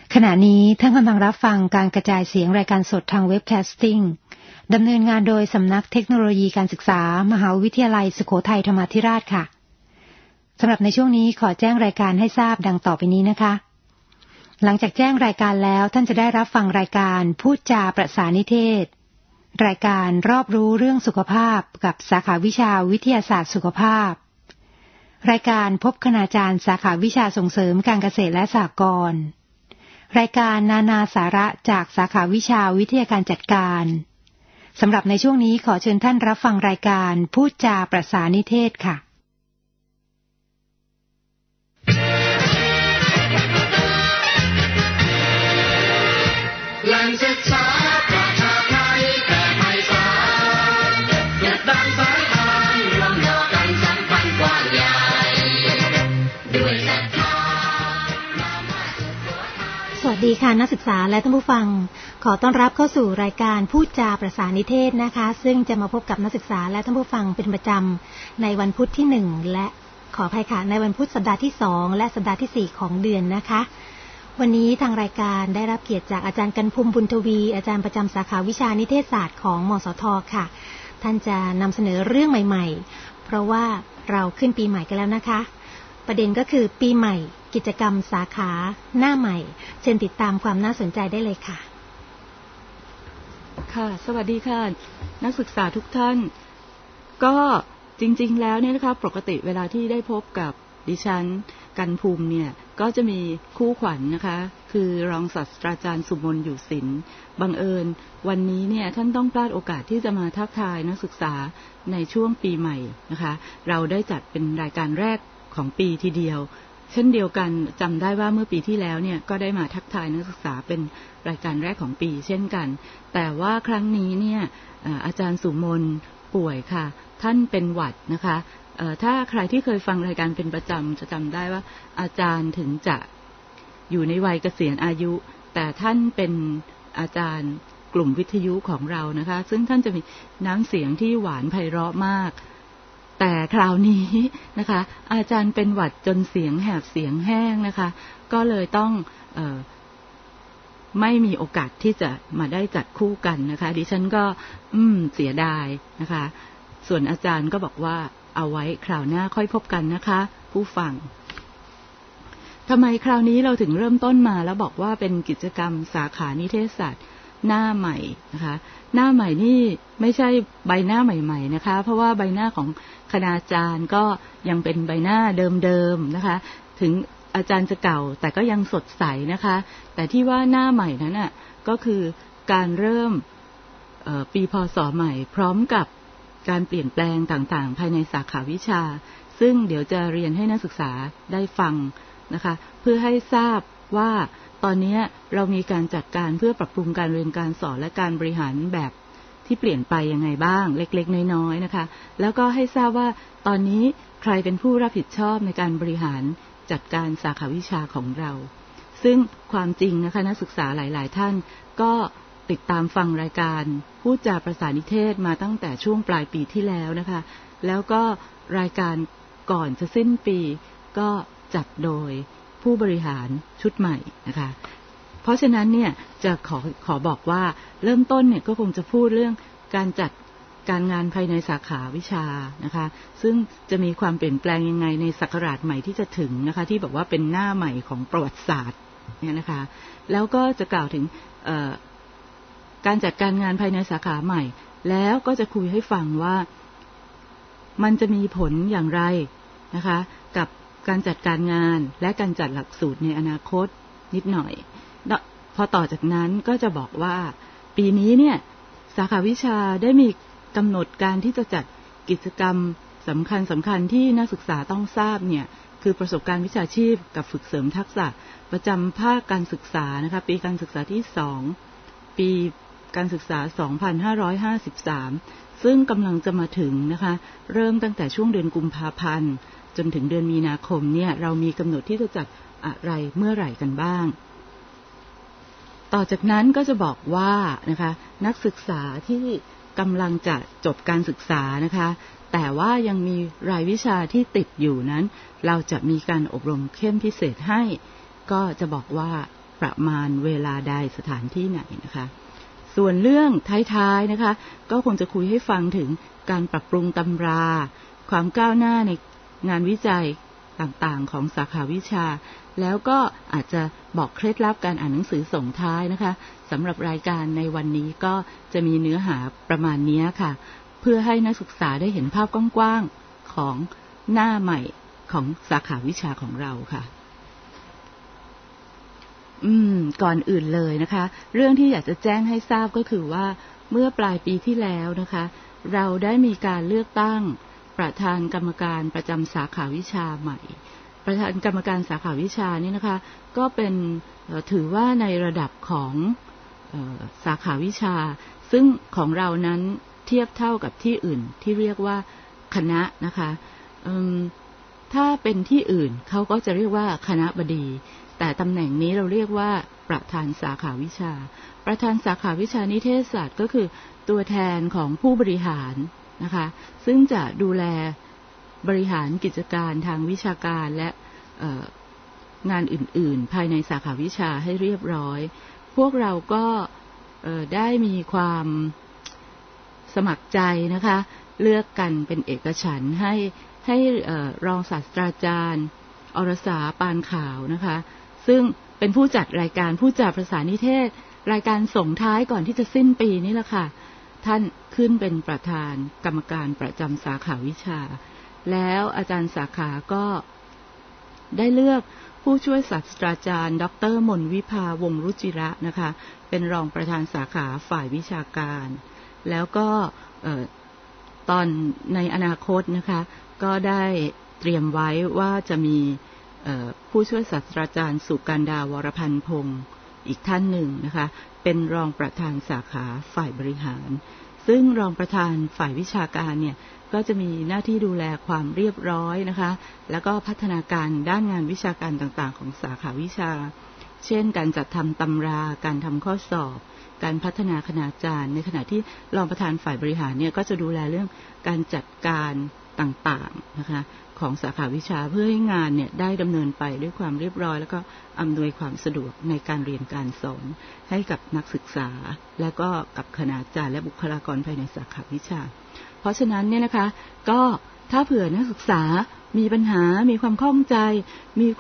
ขณะนี้ท่านกำลังรับฟังการกระจายเสียงรายการสดทางเว็บแคสติ้งดำเนินงานโดยสำนักเทคโนโลยีการศึกษามหาวิทยาลัยสุโขทัยธรรมาธิราชค่ะสำหรับในช่วงนี้ขอแจ้งรายการให้ทราบดังต่อไปนี้นะคะหลังจากแจ้งรายการแล้วท่านจะได้รับฟังรายการพูดจาประสานนิเทศรายการรอบรู้เรื่องสุขภาพกับสาขาวิชาวิทยาศาสตร์สุขภาพรายการพบคณาจารย์สาขาวิชาส่งเสริมการเกษตรและสหกรณ์รายการนานาสาระจากสาขาวิชาวิทยาการจัดการสำหรับในช่วงนี้ขอเชิญท่านรับฟังรายการพูดจาประสานนิเทศค่ะแหล่งศึกษาประชาไทยแต่ไพศาลเด็ดดังสายทานรวมดอกกันสัมพันธ์กว้างใหญ่ด้วยศรัทธาสวัสดีค่ะนักศึกษาและท่านผู้ฟังขอต้อนรับเข้าสู่รายการพูดจาประสานนิเทศนะคะซึ่งจะมาพบกับนักศึกษาและท่านผู้ฟังเป็นประจำในวันพุธที่1และขออภัยค่ะในวันพุธสัปดาห์ที่2และสัปดาห์ที่4ของเดือนนะคะวันนี้ทางรายการได้รับเกียรติจากอาจารย์กันภูมิบุญทวีอาจารย์ประจำสาขาวิชานิเทศศาสตร์ของมสท.ค่ะท่านจะนำเสนอเรื่องใหม่ๆเพราะว่าเราขึ้นปีใหม่กันแล้วนะคะประเด็นก็คือปีใหม่กิจกรรมสาขาหน้าใหม่เชิญติดตามความน่าสนใจได้เลยค่ะค่ะสวัสดีค่ะนักศึกษาทุกท่านก็จริงๆแล้วเนี่ยนะคะปกติเวลาที่ได้พบกับดิฉันกันภูมิเนี่ยก็จะมีคู่ขวัญ นะคะคือรองศาสตราจารย์สุมนอยู่ศิลป์บังเอิญวันนี้เนี่ยท่านต้องพลาดโอกาสที่จะมาทักทายนักศึกษาในช่วงปีใหม่นะคะเราได้จัดเป็นรายการแรกของปีทีเดียวเช่นเดียวกันจำได้ว่าเมื่อปีที่แล้วเนี่ยก็ได้มาทักทายนักศึกษาเป็นรายการแรกของปีเช่นกันแต่ว่าครั้งนี้เนี่ยอาจารย์สุมนป่วยค่ะท่านเป็นหวัดนะคะถ้าใครที่เคยฟังรายการเป็นประจำจะจำได้ว่าอาจารย์ถึงจะอยู่ในวัยเกษียณอายุแต่ท่านเป็นอาจารย์กลุ่มวิทยุของเรานะคะซึ่งท่านจะมีน้ำเสียงที่หวานไพเราะมากแต่คราวนี้นะคะอาจารย์เป็นหวัดจนเสียงแหบเสียงแห้งนะคะก็เลยต้องไม่มีโอกาสที่จะมาได้จัดคู่กันนะคะดิฉันก็เสียดายนะคะส่วนอาจารย์ก็บอกว่าเอาไว้คราวหน้าค่อยพบกันนะคะผู้ฟังทำไมคราวนี้เราถึงเริ่มต้นมาแล้วบอกว่าเป็นกิจกรรมสาขานิเทศศาสตร์หน้าใหม่นะคะหน้าใหม่นี่ไม่ใช่ใบหน้าใหม่ๆนะคะเพราะว่าใบหน้าของคณาจารย์ก็ยังเป็นใบหน้าเดิมๆนะคะถึงอาจารย์จะเก่าแต่ก็ยังสดใสนะคะแต่ที่ว่าหน้าใหม่นั้นน่ะก็คือการเริ่มปีพ.ศ.ใหม่พร้อมกับการเปลี่ยนแปลงต่างๆภายในสาขาวิชาซึ่งเดี๋ยวจะเรียนให้นักศึกษาได้ฟังนะคะเพื่อให้ทราบว่าตอนนี้เรามีการจัดการเพื่อปรับปรุงการเรียนการสอนและการบริหารแบบที่เปลี่ยนไปยังไงบ้างเล็กๆน้อยๆนะคะแล้วก็ให้ทราบว่าตอนนี้ใครเป็นผู้รับผิดชอบในการบริหารจัดการสาขาวิชาของเราซึ่งความจริงนะคะนักศึกษาหลายๆท่านก็ติดตามฟังรายการพูดจาประสานนิเทศมาตั้งแต่ช่วงปลายปีที่แล้วนะคะแล้วก็รายการก่อนจะสิ้นปีก็จัดโดยผู้บริหารชุดใหม่นะคะเพราะฉะนั้นเนี่ยจะขอบอกว่าเริ่มต้นเนี่ยก็คงจะพูดเรื่องการจัดการงานภายในสาขาวิชานะคะซึ่งจะมีความเปลี่ยนแปลงยังไงในศักราชใหม่ที่จะถึงนะคะที่บอกว่าเป็นหน้าใหม่ของประวัติศาสตร์เนี่ยนะคะแล้วก็จะกล่าวถึงการจัดการงานภายในสาขาใหม่แล้วก็จะคุยให้ฟังว่ามันจะมีผลอย่างไรนะคะกับการจัดการงานและการจัดหลักสูตรในอนาคตนิดหน่อยพอต่อจากนั้นก็จะบอกว่าปีนี้เนี่ยสาขาวิชาได้มีกำหนดการที่จะจัดกิจกรรมสำคัญที่นักศึกษาต้องทราบเนี่ยคือประสบการณ์วิชาชีพกับฝึกเสริมทักษะประจำภาคการศึกษานะคะปีการศึกษาที่2ปีการศึกษา 2553 ซึ่งกำลังจะมาถึงนะคะเริ่มตั้งแต่ช่วงเดือนกุมภาพันธ์จนถึงเดือนมีนาคมเนี่ยเรามีกำหนดที่จะจัดอะไรเมื่อไหร่กันบ้างต่อจากนั้นก็จะบอกว่านะคะนักศึกษาที่กำลังจะจบการศึกษานะคะแต่ว่ายังมีรายวิชาที่ติดอยู่นั้นเราจะมีการอบรมเข้มพิเศษให้ก็จะบอกว่าประมาณเวลาใดสถานที่ไหนนะคะส่วนเรื่องท้ายๆนะคะก็คงจะคุยให้ฟังถึงการปรับปรุงตำราความก้าวหน้าในงานวิจัยต่างๆของสาขาวิชาแล้วก็อาจจะบอกเคล็ดลับการอ่านหนังสือส่งท้ายนะคะสำหรับรายการในวันนี้ก็จะมีเนื้อหาประมาณนี้ค่ะเพื่อให้นักศึกษาได้เห็นภาพกว้างๆของหน้าใหม่ของสาขาวิชาของเราค่ะก่อนอื่นเลยนะคะเรื่องที่อยากจะแจ้งให้ทราบก็คือว่าเมื่อปลายปีที่แล้วนะคะเราได้มีการเลือกตั้งประธานกรรมการประจำสาขาวิชาใหม่ประธานกรรมการสาขาวิชานี่นะคะก็เป็นถือว่าในระดับของสาขาวิชาซึ่งของเรานั้นเทียบเท่ากับที่อื่นที่เรียกว่าคณะนะคะถ้าเป็นที่อื่นเขาก็จะเรียกว่าคณบดีแต่ตำแหน่งนี้เราเรียกว่าประธานสาขาวิชาประธานสาขาวิชานิเทศศาสตร์ก็คือตัวแทนของผู้บริหารนะคะซึ่งจะดูแลบริหารกิจการทางวิชาการและงานอื่นๆภายในสาขาวิชาให้เรียบร้อยพวกเราก็ได้มีความสมัครใจนะคะเลือกกันเป็นเอกฉันท์ให้รองศาสตราจารย์อรสาปานขาวนะคะซึ่งเป็นผู้จัดรายการผู้จัดภาษานิเทศรายการส่งท้ายก่อนที่จะสิ้นปีนี่แหละค่ะท่านขึ้นเป็นประธานกรรมการประจำสาขาวิชาแล้วอาจารย์สาขาก็ได้เลือกผู้ช่วยศาสตราจารย์ดร.มนวิภาวงศ์รุจิระนะคะเป็นรองประธานสาขาฝ่ายวิชาการแล้วก็ตอนในอนาคตนะคะก็ได้เตรียมไว้ว่าจะมีผู้ช่วยศาสตราจารย์สุกันดาวรพันธ์พงศ์อีกท่านหนึ่งนะคะเป็นรองประธานสาขาฝ่ายบริหารซึ่งรองประธานฝ่ายวิชาการเนี่ยก็จะมีหน้าที่ดูแลความเรียบร้อยนะคะแล้วก็พัฒนาการด้านงานวิชาการต่างๆของสาขาวิชาเช่นการจัดทำตำราการทำข้อสอบการพัฒนาคณาจารย์ในขณะที่รองประธานฝ่ายบริหารเนี่ยก็จะดูแลเรื่องการจัดการต่างๆนะคะของสาขาวิชาเพื่อให้งานเนี่ยได้ดำเนินไปด้วยความเรียบร้อยแล้วก็อำนวยความสะดวกในการเรียนการสอนให้กับนักศึกษาและก็กับคณาจารย์และบุคลากรภายในสาขาวิชาเพราะฉะนั้นเนี่ยนะคะก็ถ้าเผื่อนักศึกษามีปัญหามีความข้องใจมี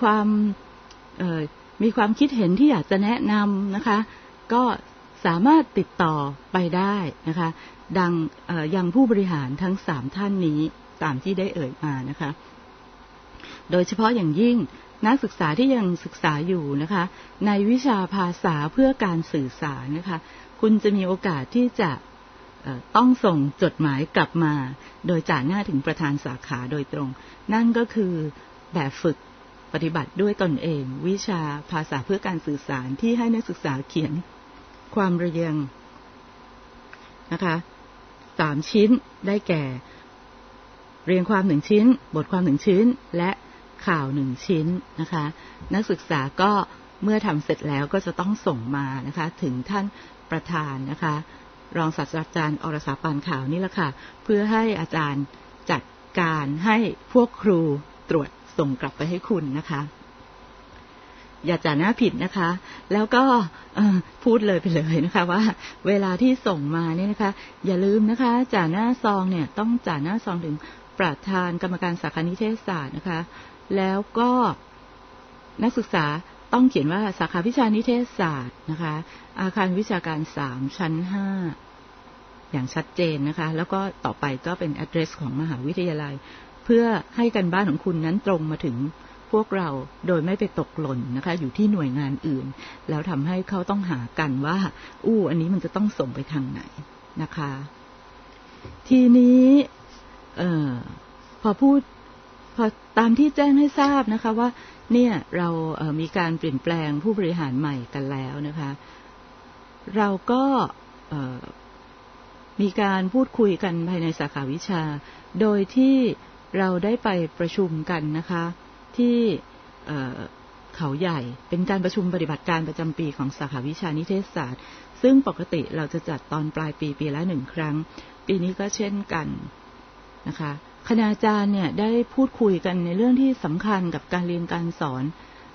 ความคิดเห็นที่อยากจะแนะนำนะคะก็สามารถติดต่อไปได้นะคะยังผู้บริหารทั้ง3ท่านนี้ตามที่ได้เอ่ยมานะคะโดยเฉพาะอย่างยิ่งนักศึกษาที่ยังศึกษาอยู่นะคะในวิชาภาษาเพื่อการสื่อสารนะคะคุณจะมีโอกาสที่จะต้องส่งจดหมายกลับมาโดยจ่าหน้าถึงประธานสาขาโดยตรงนั่นก็คือแบบฝึกปฏิบัติด้วยตนเองวิชาภาษาเพื่อการสื่อสารที่ให้นักศึกษาเขียนความเรียงนะคะ3ชิ้นได้แก่เรียงความ1ชิ้นบทความ1ชิ้นและข่าว1ชิ้นนะคะนักศึกษาก็เมื่อทำเสร็จแล้วก็จะต้องส่งมานะคะถึงท่านประธานนะคะรองศาสตราจารย์อรสาปานขาวนี่แหละค่ะเพื่อให้อาจารย์จัดการให้พวกครูตรวจส่งกลับไปให้คุณนะคะอย่าจ่าหน้าผิดนะคะแล้วก็พูดเลยไปเลยนะคะว่าเวลาที่ส่งมาเนี่ยนะคะอย่าลืมนะคะจ่าหน้าซองเนี่ยต้องจ่าหน้าซองถึงประธานกรรมการสาขานิเทศศาสตร์นะคะแล้วก็นักศึกษาต้องเขียนว่าสาขาวิชานิเทศศาสตร์นะคะอาคารวิชาการ3ชั้น5อย่างชัดเจนนะคะแล้วก็ต่อไปก็เป็น address ของมหาวิทยาลัยเพื่อให้การบ้านของคุณนั้นตรงมาถึงพวกเราโดยไม่ไปตกหล่นนะคะอยู่ที่หน่วยงานอื่นแล้วทำให้เขาต้องหากันว่าอันนี้มันจะต้องส่งไปทางไหนนะคะทีนี้พอตามที่แจ้งให้ทราบนะคะว่าเนี่ยเรามีการเปลี่ยนแปลงผู้บริหารใหม่กันแล้วนะคะเราก็มีการพูดคุยกันภายในสาขาวิชาโดยที่เราได้ไปประชุมกันนะคะที่เขาใหญ่เป็นการประชุมปฏิบัติการประจำปีของสาขาวิชานิเทศศาสตร์ซึ่งปกติเราจะจัดตอนปลายปีละ1ครั้งปีนี้ก็เช่นกันนะคะคณาจารย์เนี่ยได้พูดคุยกันในเรื่องที่สำคัญกับการเรียนการสอน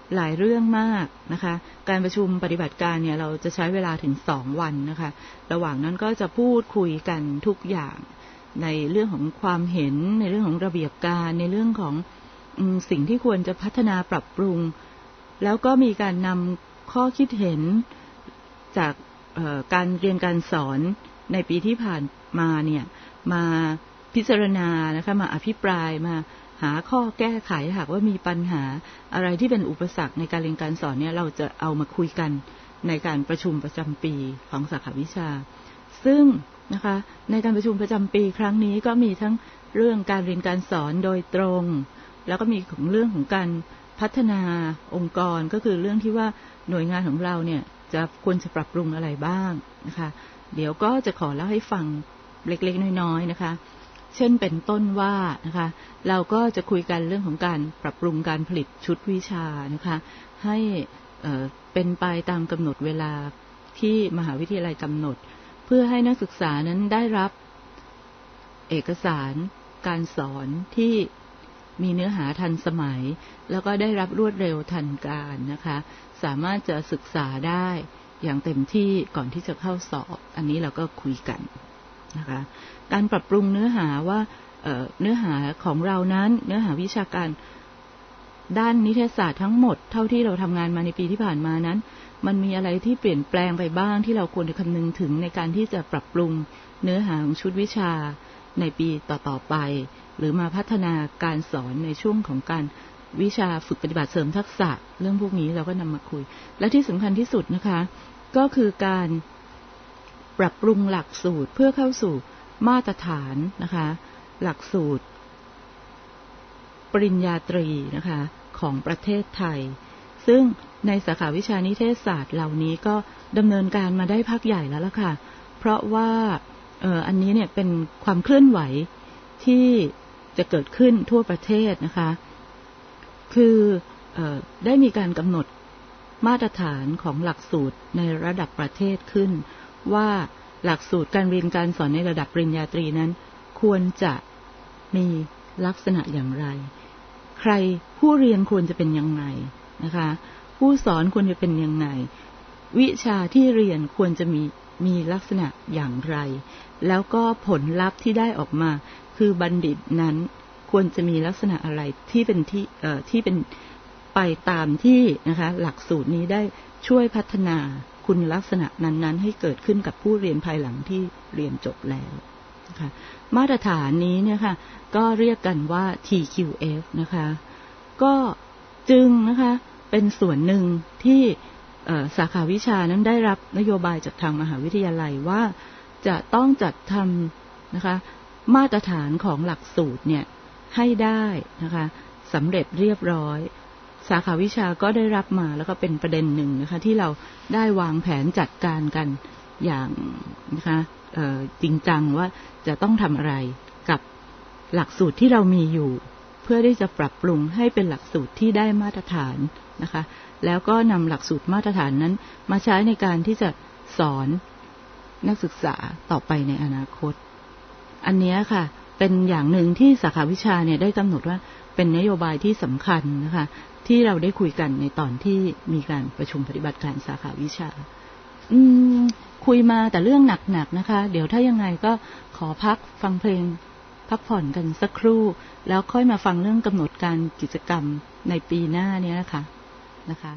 หลายเรื่องมากนะคะการประชุมปฏิบัติการเนี่ยเราจะใช้เวลาถึง2 วันนะคะระหว่างนั้นก็จะพูดคุยกันทุกอย่างในเรื่องของความเห็นในเรื่องของระเบียบการในเรื่องของสิ่งที่ควรจะพัฒนาปรับปรุงแล้วก็มีการนำข้อคิดเห็นจากการเรียนการสอนในปีที่ผ่านมาเนี่ยมาพิจารณานะคะมาอภิปรายมาหาข้อแก้ไขหากว่ามีปัญหาอะไรที่เป็นอุปสรรคในการเรียนการสอนเนี่ยเราจะเอามาคุยกันในการประชุมประจำปีของสาขาวิชาซึ่งนะคะในการประชุมประจำปีครั้งนี้ก็มีทั้งเรื่องการเรียนการสอนโดยตรงแล้วก็มีของเรื่องของการพัฒนาองค์กรก็คือเรื่องที่ว่าหน่วยงานของเราเนี่ยจะควรจะปรับปรุงอะไรบ้างนะคะเดี๋ยวก็จะขอเล่าให้ฟังเล็กๆน้อยๆนะคะเช่นเป็นต้นว่านะคะเราก็จะคุยกันเรื่องของการปรับปรุงการผลิตชุดวิชานะคะให้เป็นไปตามกำหนดเวลาที่มหาวิทยาลัยกำหนดเพื่อให้นักศึกษานั้นได้รับเอกสารการสอนที่มีเนื้อหาทันสมัยแล้วก็ได้รับรวดเร็วทันการนะคะสามารถจะศึกษาได้อย่างเต็มที่ก่อนที่จะเข้าสอบอันนี้เราก็คุยกันนะคะการปรับปรุงเนื้อหาว่าเนื้อหาของเรานั้นเนื้อหาวิชาการด้านนิเทศศาสตร์ทั้งหมดเท่าที่เราทำงานมาในปีที่ผ่านมานั้นมันมีอะไรที่เปลี่ยนแปลงไปบ้างที่เราควรจะคำนึงถึงในการที่จะปรับปรุงเนื้อหาของชุดวิชาในปีต่อๆไปหรือมาพัฒนาการสอนในช่วงของการวิชาฝึกปฏิบัติเสริมทักษะเรื่องพวกนี้เราก็นำมาคุยและที่สำคัญที่สุดนะคะก็คือการปรับปรุงหลักสูตรเพื่อเข้าสู่มาตรฐานนะคะหลักสูตรปริญญาตรีนะคะของประเทศไทยซึ่งในสาขาวิชานิเทศศาสตร์เหล่านี้ก็ดำเนินการมาได้พักใหญ่แล้วล่ะค่ะเพราะว่าอันนี้เนี่ยเป็นความเคลื่อนไหวที่จะเกิดขึ้นทั่วประเทศนะคะคือได้มีการกำหนดมาตรฐานของหลักสูตรในระดับประเทศขึ้นว่าหลักสูตรการเรียนการสอนในระดับปริญญาตรีนั้นควรจะมีลักษณะอย่างไรใครผู้เรียนควรจะเป็นยังไงนะคะผู้สอนควรจะเป็นยังไงวิชาที่เรียนควรจะมีลักษณะอย่างไรแล้วก็ผลลัพธ์ที่ได้ออกมาคือบัณฑิตนั้นควรจะมีลักษณะอะไรที่เป็นที่เป็นไปตามที่นะคะหลักสูตรนี้ได้ช่วยพัฒนาคุณลักษณะนั้นๆให้เกิดขึ้นกับผู้เรียนภายหลังที่เรียนจบแล้วนะคะมาตรฐานนี้เนี่ยค่ะก็เรียกกันว่า TQF นะคะก็จึงนะคะเป็นส่วนหนึ่งที่สาขาวิชานั้นได้รับนโยบายจากทางมหาวิทยาลัยว่าจะต้องจัดทำนะคะมาตรฐานของหลักสูตรเนี่ยให้ได้นะคะสำเร็จเรียบร้อยสาขาวิชาก็ได้รับมาแล้วก็เป็นประเด็นหนึ่งนะคะที่เราได้วางแผนจัดการกันอย่างนะคะจริงจังว่าจะต้องทำอะไรกับหลักสูตรที่เรามีอยู่เพื่อที่จะปรับปรุงให้เป็นหลักสูตรที่ได้มาตรฐานนะคะแล้วก็นำหลักสูตรมาตรฐานนั้นมาใช้ในการที่จะสอนนักศึกษาต่อไปในอนาคตอันนี้ค่ะเป็นอย่างหนึ่งที่สาขาวิชาเนี่ยได้กำหนดว่าเป็นนโยบายที่สำคัญนะคะที่เราได้คุยกันในตอนที่มีการประชุมปฏิบัติการสาขาวิชาคุยมาแต่เรื่องหนักๆนะคะเดี๋ยวถ้ายังไงก็ขอพักฟังเพลงพักผ่อนกันสักครู่แล้วค่อยมาฟังเรื่องกำหนดการกิจกรรมในปีหน้านี้นะคะ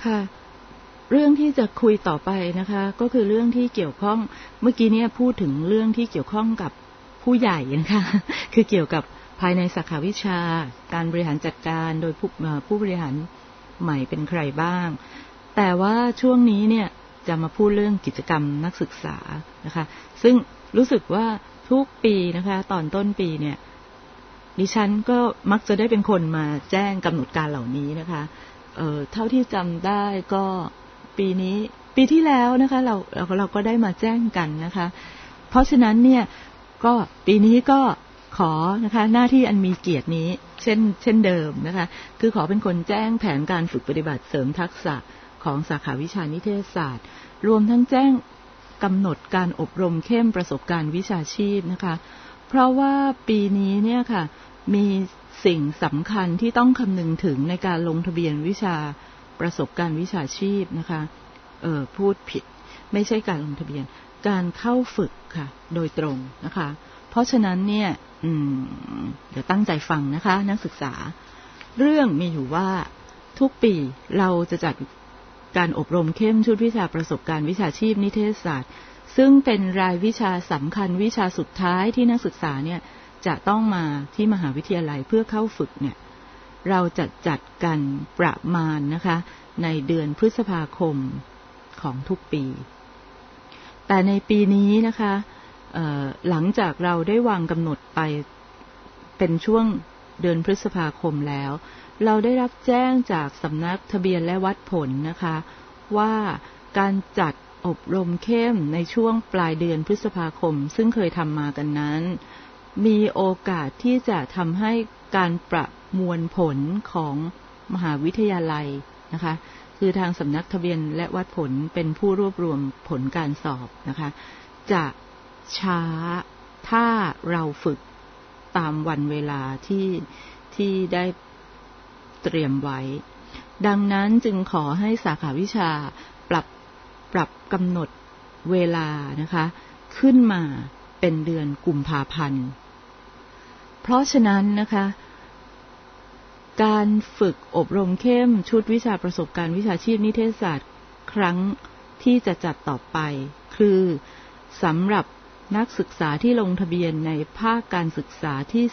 ค่ะเรื่องที่จะคุยต่อไปนะคะก็คือเรื่องที่เกี่ยวข้องเมื่อกี้เนี่ยพูดถึงเรื่องที่เกี่ยวข้องกับผู้ใหญ่นะคะ คือเกี่ยวกับภายในสาขาวิชาการบริหารจัดการโดยผู้บริหารใหม่เป็นใครบ้างแต่ว่าช่วงนี้เนี่ยจะมาพูดเรื่องกิจกรรมนักศึกษานะคะซึ่งรู้สึกว่าทุกปีนะคะตอนต้นปีเนี่ยดิฉันก็มักจะได้เป็นคนมาแจ้งกำหนดการเหล่านี้นะคะเท่าที่จำได้ก็ปีที่แล้วนะคะเราก็ได้มาแจ้งกันนะคะเพราะฉะนั้นเนี่ยก็ปีนี้ก็ขอนะคะหน้าที่อันมีเกียรตินี้เช่นเดิมนะคะคือขอเป็นคนแจ้งแผนการฝึกปฏิบัติเสริมทักษะของสาขาวิชานิเทศศาสตร์รวมทั้งแจ้งกำหนดการอบรมเข้มประสบการณ์วิชาชีพนะคะเพราะว่าปีนี้เนี่ยค่ะมีสิ่งสำคัญที่ต้องคำนึงถึงในการลงทะเบียนวิชาประสบการณ์วิชาชีพนะคะพูดผิดไม่ใช่การลงทะเบียนการเข้าฝึกค่ะโดยตรงนะคะเพราะฉะนั้นเนี่ยเดี๋ยวตั้งใจฟังนะคะนักศึกษาเรื่องมีอยู่ว่าทุกปีเราจะจัดการอบรมเข้มชุดวิชาประสบการณ์วิชาชีพนิเทศศาสตร์ซึ่งเป็นรายวิชาสำคัญวิชาสุดท้ายที่นักศึกษาเนี่ยจะต้องมาที่มหาวิทยาลัยเพื่อเข้าฝึกเนี่ยเราจะจัดกันประมาณนะคะในเดือนพฤษภาคมของทุกปีแต่ในปีนี้นะคะหลังจากเราได้วางกำหนดไปเป็นช่วงเดือนพฤษภาคมแล้วเราได้รับแจ้งจากสำนักทะเบียนและวัดผลนะคะว่าการจัดอบรมเข้มในช่วงปลายเดือนพฤษภาคมซึ่งเคยทำมากันนั้นมีโอกาสที่จะทำให้การประมวลผลของมหาวิทยาลัยนะคะคือทางสำนักทะเบียนและวัดผลเป็นผู้รวบรวมผลการสอบนะคะจะช้าถ้าเราฝึกตามวันเวลาที่ได้เตรียมไว้ดังนั้นจึงขอให้สาขาวิชาปรับกำหนดเวลานะคะขึ้นมาเป็นเดือนกุมภาพันธ์เพราะฉะนั้นนะคะการฝึกอบรมเข้มชุดวิชาประสบการณ์วิชาชีพนิเทศศาสตร์ครั้งที่จะจัดต่อไปคือสำหรับนักศึกษาที่ลงทะเบียนในภาคการศึกษาที่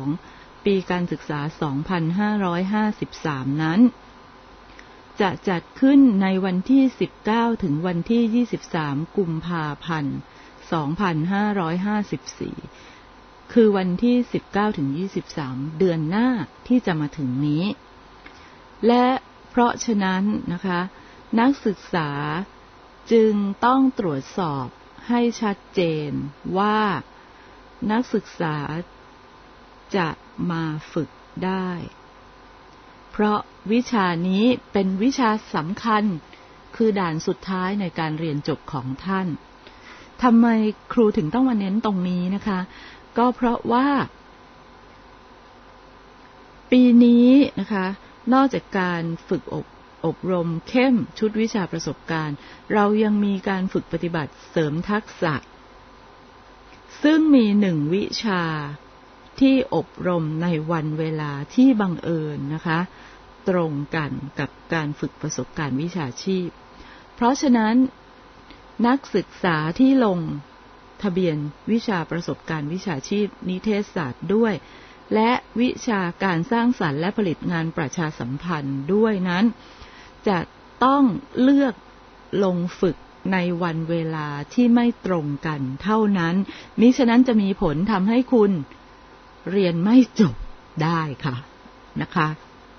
2ปีการศึกษา 2553 นั้นจะจัดขึ้นในวันที่19ถึงวันที่23กุมภาพันธ์ 2554คือวันที่19ถึง23เดือนหน้าที่จะมาถึงนี้และเพราะฉะนั้นนะคะนักศึกษาจึงต้องตรวจสอบให้ชัดเจนว่านักศึกษาจะมาฝึกได้เพราะวิชานี้เป็นวิชาสำคัญคือด่านสุดท้ายในการเรียนจบของท่านทำไมครูถึงต้องมาเน้นตรงนี้นะคะก็เพราะว่าปีนี้นะคะนอกจากการฝึกอบรมเข้มชุดวิชาประสบการณ์เรายังมีการฝึกปฏิบัติเสริมทักษะซึ่งมี1วิชาที่อบรมในวันเวลาที่บังเอิญนะคะตรงกันกับการฝึกประสบการณ์วิชาชีพเพราะฉะนั้นนักศึกษาที่ลงทะเบียนวิชาประสบการณ์วิชาชีพนิเทศศาสตร์ด้วยและวิชาการสร้างสรรค์และผลิตงานประชาสัมพันธ์ด้วยนั้นจะต้องเลือกลงฝึกในวันเวลาที่ไม่ตรงกันเท่านั้นมิฉะนั้นจะมีผลทำให้คุณเรียนไม่จบได้ค่ะนะคะ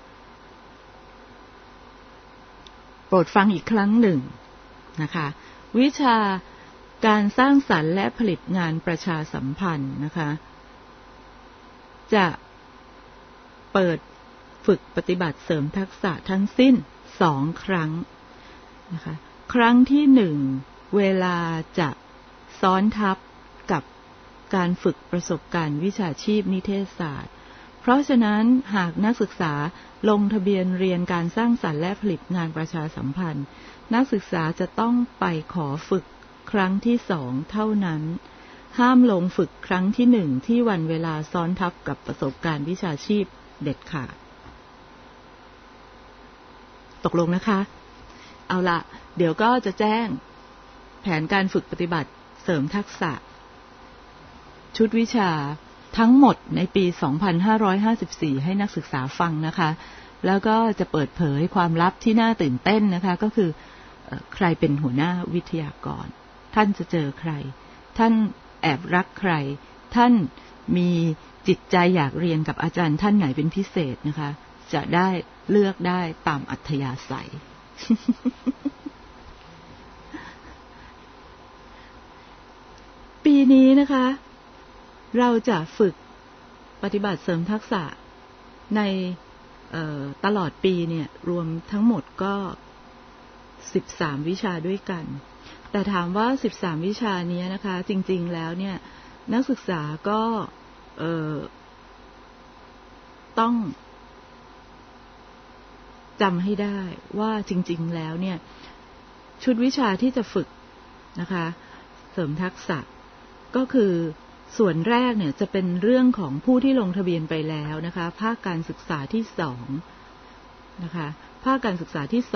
โปรดฟังอีกครั้งหนึ่งนะคะวิชาการสร้างสรรค์และผลิตงานประชาสัมพันธ์นะคะจะเปิดฝึกปฏิบัติเสริมทักษะทั้งสิ้น2 ครั้งนะคะครั้งที่1เวลาจะซ้อนทับกับการฝึกประสบการณ์วิชาชีพนิเทศศาสตร์เพราะฉะนั้นหากนักศึกษาลงทะเบียนเรียนการสร้างสรรค์และผลิตงานประชาสัมพันธ์นักศึกษาจะต้องไปขอฝึกครั้งที่2เท่านั้นห้ามลงฝึกครั้งที่1ที่วันเวลาซ้อนทับกับประสบการณ์วิชาชีพเด็ดขาดตกลงนะคะเอาละเดี๋ยวก็จะแจ้งแผนการฝึกปฏิบัติเสริมทักษะชุดวิชาทั้งหมดในปี 2554 ให้นักศึกษาฟังนะคะแล้วก็จะเปิดเผยความลับที่น่าตื่นเต้นนะคะก็คือใครเป็นหัวหน้าวิทยากรท่านจะเจอใครท่านแอบรักใครท่านมีจิตใจอยากเรียนกับอาจารย์ท่านไหนเป็นพิเศษนะคะจะได้เลือกได้ตามอัธยาศัย ปีนี้นะคะเราจะฝึกปฏิบัติเสริมทักษะในตลอดปีเนี่ยรวมทั้งหมดก็13วิชาด้วยกันแต่ถามว่า13วิชานี้นะคะจริงๆแล้วเนี่ยนักศึกษาก็ต้องจำให้ได้ว่าจริงๆแล้วเนี่ยชุดวิชาที่จะฝึกนะคะเสริมทักษะก็คือส่วนแรกเนี่ยจะเป็นเรื่องของผู้ที่ลงทะเบียนไปแล้วนะคะภาคการศึกษาที่2นะคะภาคการศึกษาที่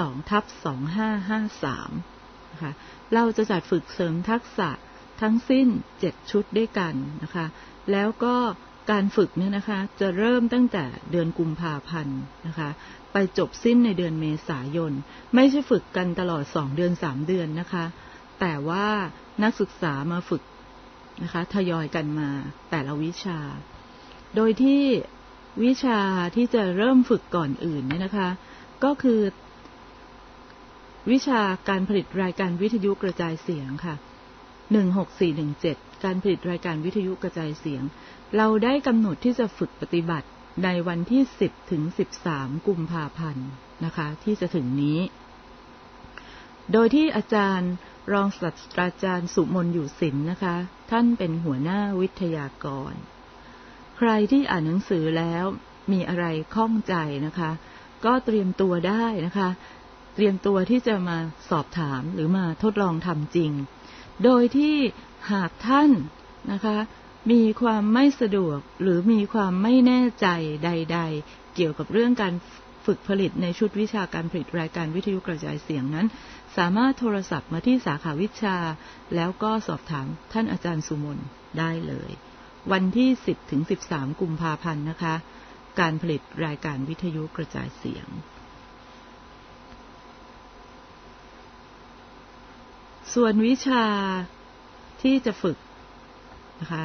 2/2553นะคะเราจะจัดฝึกเสริมทักษะทั้งสิ้น7ชุดด้วยกันนะคะแล้วก็การฝึกเนี่ยนะคะจะเริ่มตั้งแต่เดือนกุมภาพันธ์นะคะไปจบสิ้นในเดือนเมษายนไม่ใช่ฝึกกันตลอด2เดือน3เดือนนะคะแต่ว่านักศึกษามาฝึกนะคะทยอยกันมาแต่ละวิชาโดยที่วิชาที่จะเริ่มฝึกก่อนอื่นเนี่ยนะคะก็คือวิชาการผลิตรายการวิทยุกระจายเสียงค่ะ16417การผลิตรายการวิทยุกระจายเสียงเราได้กำหนดที่จะฝึกปฏิบัติในวันที่10ถึง13กุมภาพันธ์นะคะที่จะถึงนี้โดยที่อาจารย์รองศาสตราจารย์สุมนอยู่ศิลป์นะคะท่านเป็นหัวหน้าวิทยากรใครที่อ่านหนังสือแล้วมีอะไรข้องใจนะคะก็เตรียมตัวได้นะคะเตรียมตัวที่จะมาสอบถามหรือมาทดลองทำจริงโดยที่หากท่านนะคะมีความไม่สะดวกหรือมีความไม่แน่ใจใดๆเกี่ยวกับเรื่องการฝึกผลิตในชุดวิชาการผลิตรายการวิทยุกระจายเสียงนั้นสามารถโทรศัพท์มาที่สาขาวิชาแล้วก็สอบถามท่านอาจารย์สุมนได้เลยวันที่10ถึง13กุมภาพันธ์นะคะการผลิตรายการวิทยุกระจายเสียงส่วนวิชาที่จะฝึกนะคะ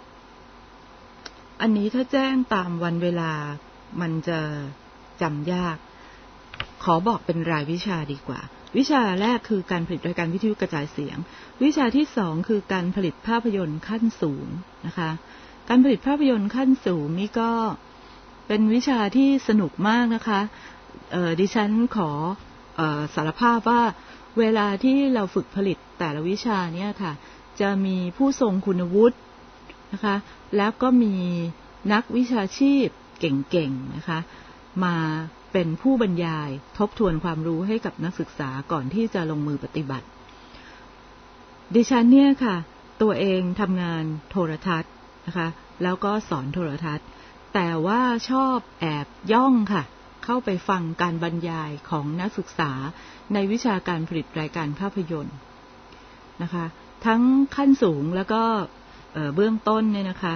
อันนี้ถ้าแจ้งตามวันเวลามันจะจำยากขอบอกเป็นรายวิชาดีกว่าวิชาแรกคือการผลิตรายการวิทยุกระจายเสียงวิชาที่2คือการผลิตภาพยนตร์ขั้นสูงนะคะการผลิตภาพยนตร์ขั้นสูงนี่ก็เป็นวิชาที่สนุกมากนะคะดิฉันขอสารภาพว่าเวลาที่เราฝึกผลิตแต่ละวิชาเนี่ยค่ะจะมีผู้ทรงคุณวุฒินะคะแล้วก็มีนักวิชาชีพเก่งๆนะคะมาเป็นผู้บรรยายทบทวนความรู้ให้กับนักศึกษาก่อนที่จะลงมือปฏิบัติดิฉันเนี่ยค่ะตัวเองทำงานโทรทัศน์นะคะแล้วก็สอนโทรทัศน์แต่ว่าชอบแอบย่องค่ะเข้าไปฟังการบรรยายของนักศึกษาในวิชาการผลิตรายการภาพยนตร์นะคะทั้งขั้นสูงแล้วก็เบื้องต้นเนี่ยนะคะ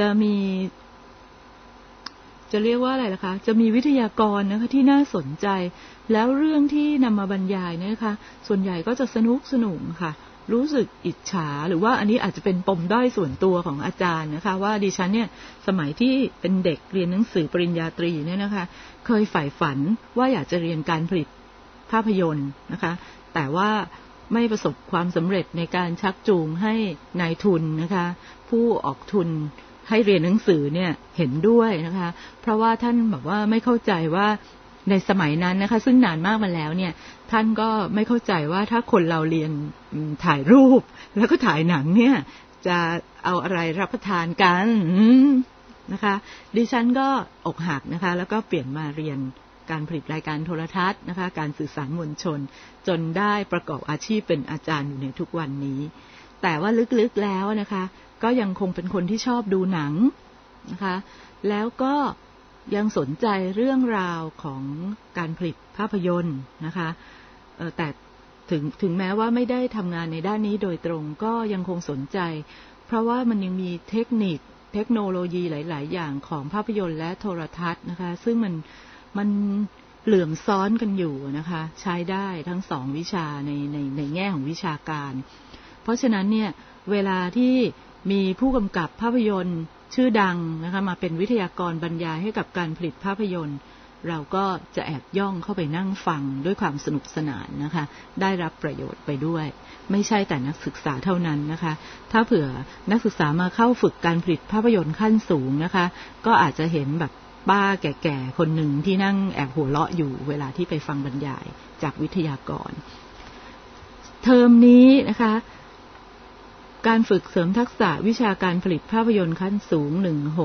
จะเรียกว่าอะไรล่ะคะจะมีวิทยากรนะคะที่น่าสนใจแล้วเรื่องที่นำมาบรรยายเนี่ยนะคะส่วนใหญ่ก็จะสนุกค่ะรู้สึกอิจฉาหรือว่าอันนี้อาจจะเป็นปมด้อยส่วนตัวของอาจารย์นะคะว่าดิฉันเนี่ยสมัยที่เป็นเด็กเรียนหนังสือปริญญาตรีเนี่ยนะคะเคยใฝ่ฝันว่าอยากจะเรียนการผลิตภาพยนตร์นะคะแต่ว่าไม่ประสบความสำเร็จในการชักจูงให้นายทุนนะคะผู้ออกทุนให้เรียนหนังสือเนี่ยเห็นด้วยนะคะเพราะว่าท่านแบบว่าไม่เข้าใจว่าในสมัยนั้นนะคะซึ่งนานมากมาแล้วเนี่ยท่านก็ไม่เข้าใจว่าถ้าคนเราเรียนถ่ายรูปแล้วก็ถ่ายหนังเนี่ยจะเอาอะไรรับประทานกันนะคะดิฉันก็อกหักนะคะแล้วก็เปลี่ยนมาเรียนการผลิตรายการโทรทัศน์นะคะการสื่อสารมวลชนจนได้ประกอบอาชีพเป็นอาจารย์อยู่ในทุกวันนี้แต่ว่าลึกๆแล้วนะคะก็ยังคงเป็นคนที่ชอบดูหนังนะคะแล้วก็ยังสนใจเรื่องราวของการผลิตภาพยนตร์นะคะแต่ถึงแม้ว่าไม่ได้ทำงานในด้านนี้โดยตรงก็ยังคงสนใจเพราะว่ามันยังมีเทคโนโลยีหลายๆอย่างของภาพยนตร์และโทรทัศน์นะคะซึ่งมันเหลื่อมซ้อนกันอยู่นะคะใช้ได้ทั้งสองวิชาในแง่ของวิชาการเพราะฉะนั้นเนี่ยเวลาที่มีผู้กำกับภาพยนตร์ชื่อดังนะคะมาเป็นวิทยากรบรรยายให้กับการผลิตภาพยนตร์เราก็จะแอบย่องเข้าไปนั่งฟังด้วยความสนุกสนานนะคะได้รับประโยชน์ไปด้วยไม่ใช่แต่นักศึกษาเท่านั้นนะคะถ้าเผื่อนักศึกษามาเข้าฝึกการผลิตภาพยนตร์ขั้นสูงนะคะก็อาจจะเห็นแบบป้าแก่ๆคนหนึ่งที่นั่งแอบหัวเราะอยู่เวลาที่ไปฟังบรรยายจากวิทยากรเทอมนี้นะคะการฝึกเสริมทักษะวิชาการผลิตภาพยนตร์ขั้นสูง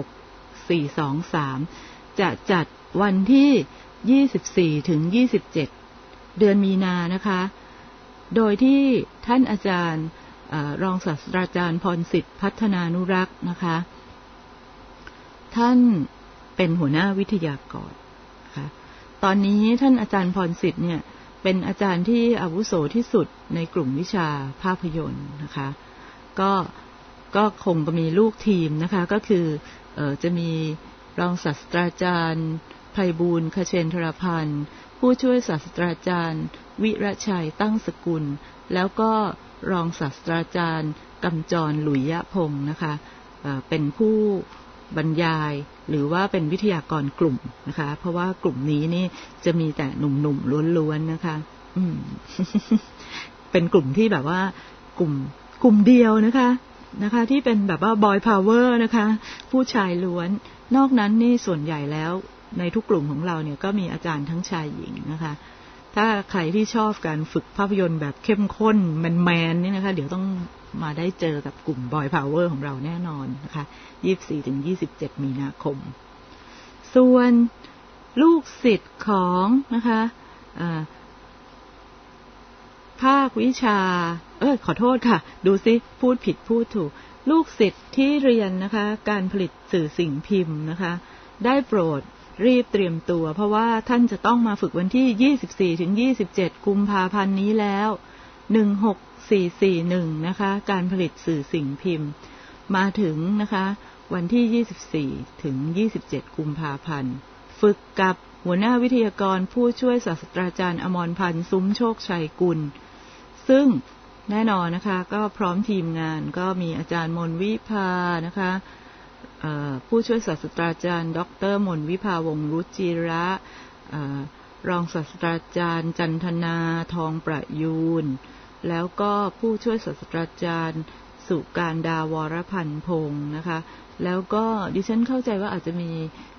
16423จะจัดวันที่24ถึง27เดือนมีนานะคะโดยที่ท่านอาจารย์รองศาสตราจารย์พรสิทธิ์พัฒนานุรักษ์นะคะท่านเป็นหัวหน้าวิทยากรนะคะตอนนี้ท่านอาจารย์พรสิทธิ์เนี่ยเป็นอาจารย์ที่อาวุโสที่สุดในกลุ่มวิชาภาพยนตร์นะคะก็คงจะมีลูกทีมนะคะก็คือจะมีรองศาสตราจารย์ไพบูลย์ ขเชนทรพันธ์ผู้ช่วยศาสตราจารย์วิรชัยตั้งสกุลแล้วก็รองศาสตราจารย์กำจรหลุยยะพงศ์นะคะเป็นผู้บรรยายหรือว่าเป็นวิทยากรกลุ่มนะคะเพราะว่ากลุ่มนี้นี่จะมีแต่หนุ่มๆล้วนๆนะคะเป็นกลุ่มที่แบบว่ากลุ่มเดียวนะคะที่เป็นแบบว่าบอยพาวเวอร์นะคะผู้ชายล้วนนอกนั้นนี่ส่วนใหญ่แล้วในทุกกลุ่มของเราเนี่ยก็มีอาจารย์ทั้งชายหญิงนะคะถ้าใครที่ชอบการฝึกภาพยนตร์แบบเข้มข้นแมนๆนี่นะคะเดี๋ยวต้องมาได้เจอกับกลุ่มบอยพาวเวอร์ของเราแน่นอนนะคะ24ถึง27มีนาคมส่วนลูกศิษย์ของนะคะภาควิชาขอโทษค่ะดูซิพูดผิดพูดถูกลูกศิษย์ที่เรียนนะคะการผลิตสื่อสิ่งพิมพ์นะคะได้โปรดรีบเตรียมตัวเพราะว่าท่านจะต้องมาฝึกวันที่24ถึง27กุมภาพันธ์นี้แล้ว16441นะคะการผลิตสื่อสิ่งพิมพ์มาถึงนะคะวันที่24ถึง27กุมภาพันธ์ฝึกกับหัวหน้าวิทยากรผู้ช่วยศาสตราจารย์อมรพันธ์ซุ้มโชคชัยกุลซึ่งแน่นอนนะคะก็พร้อมทีมงานก็มีอาจารย์มนวิภานะคะผู้ช่วยศาสตราจารย์ดร.มนวิภาวงศ์รุจิระรองศาสตราจารย์จันทนาทองประยูนแล้วก็ผู้ช่วยศาสตราจารย์สุการดาวรพันธ์พงศ์นะคะแล้วก็ดิฉันเข้าใจว่าอาจจะมี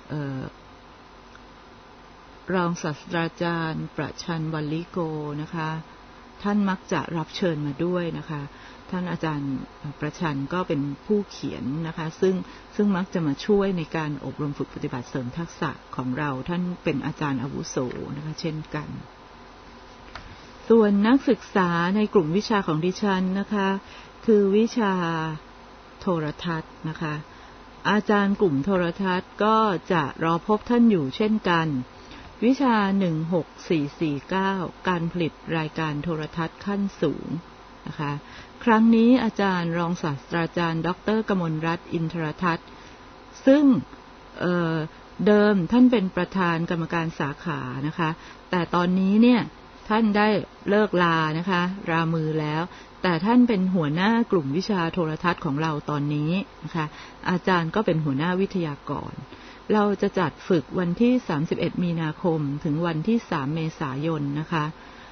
รองศาสตราจารย์ประชันวัลลิโกนะคะท่านมักจะรับเชิญมาด้วยนะคะท่านอาจารย์ประชันก็เป็นผู้เขียนนะคะซึ่งมักจะมาช่วยในการอบรมฝึกปฏิบัติเสริมทักษะของเราท่านเป็นอาจารย์อาวุโสนะคะเช่นกันส่วนนักศึกษาในกลุ่มวิชาของดิฉันนะคะคือวิชาโทรทัศน์นะคะอาจารย์กลุ่มโทรทัศน์ก็จะรอพบท่านอยู่เช่นกันวิชา16449การผลิตรายการโทรทัศน์ขั้นสูงนะคะครั้งนี้อาจารย์รองศาสตราจารย์ดร.กมลรัตน์อินทรทัศน์ซึ่งเดิมท่านเป็นประธานกรรมการสาขานะคะแต่ตอนนี้เนี่ยท่านได้เลิกลานะคะรามือแล้วแต่ท่านเป็นหัวหน้ากลุ่มวิชาโทรทัศน์ของเราตอนนี้นะคะอาจารย์ก็เป็นหัวหน้าวิทยากรเราจะจัดฝึกวันที่31มีนาคมถึงวันที่3เมษายนนะคะ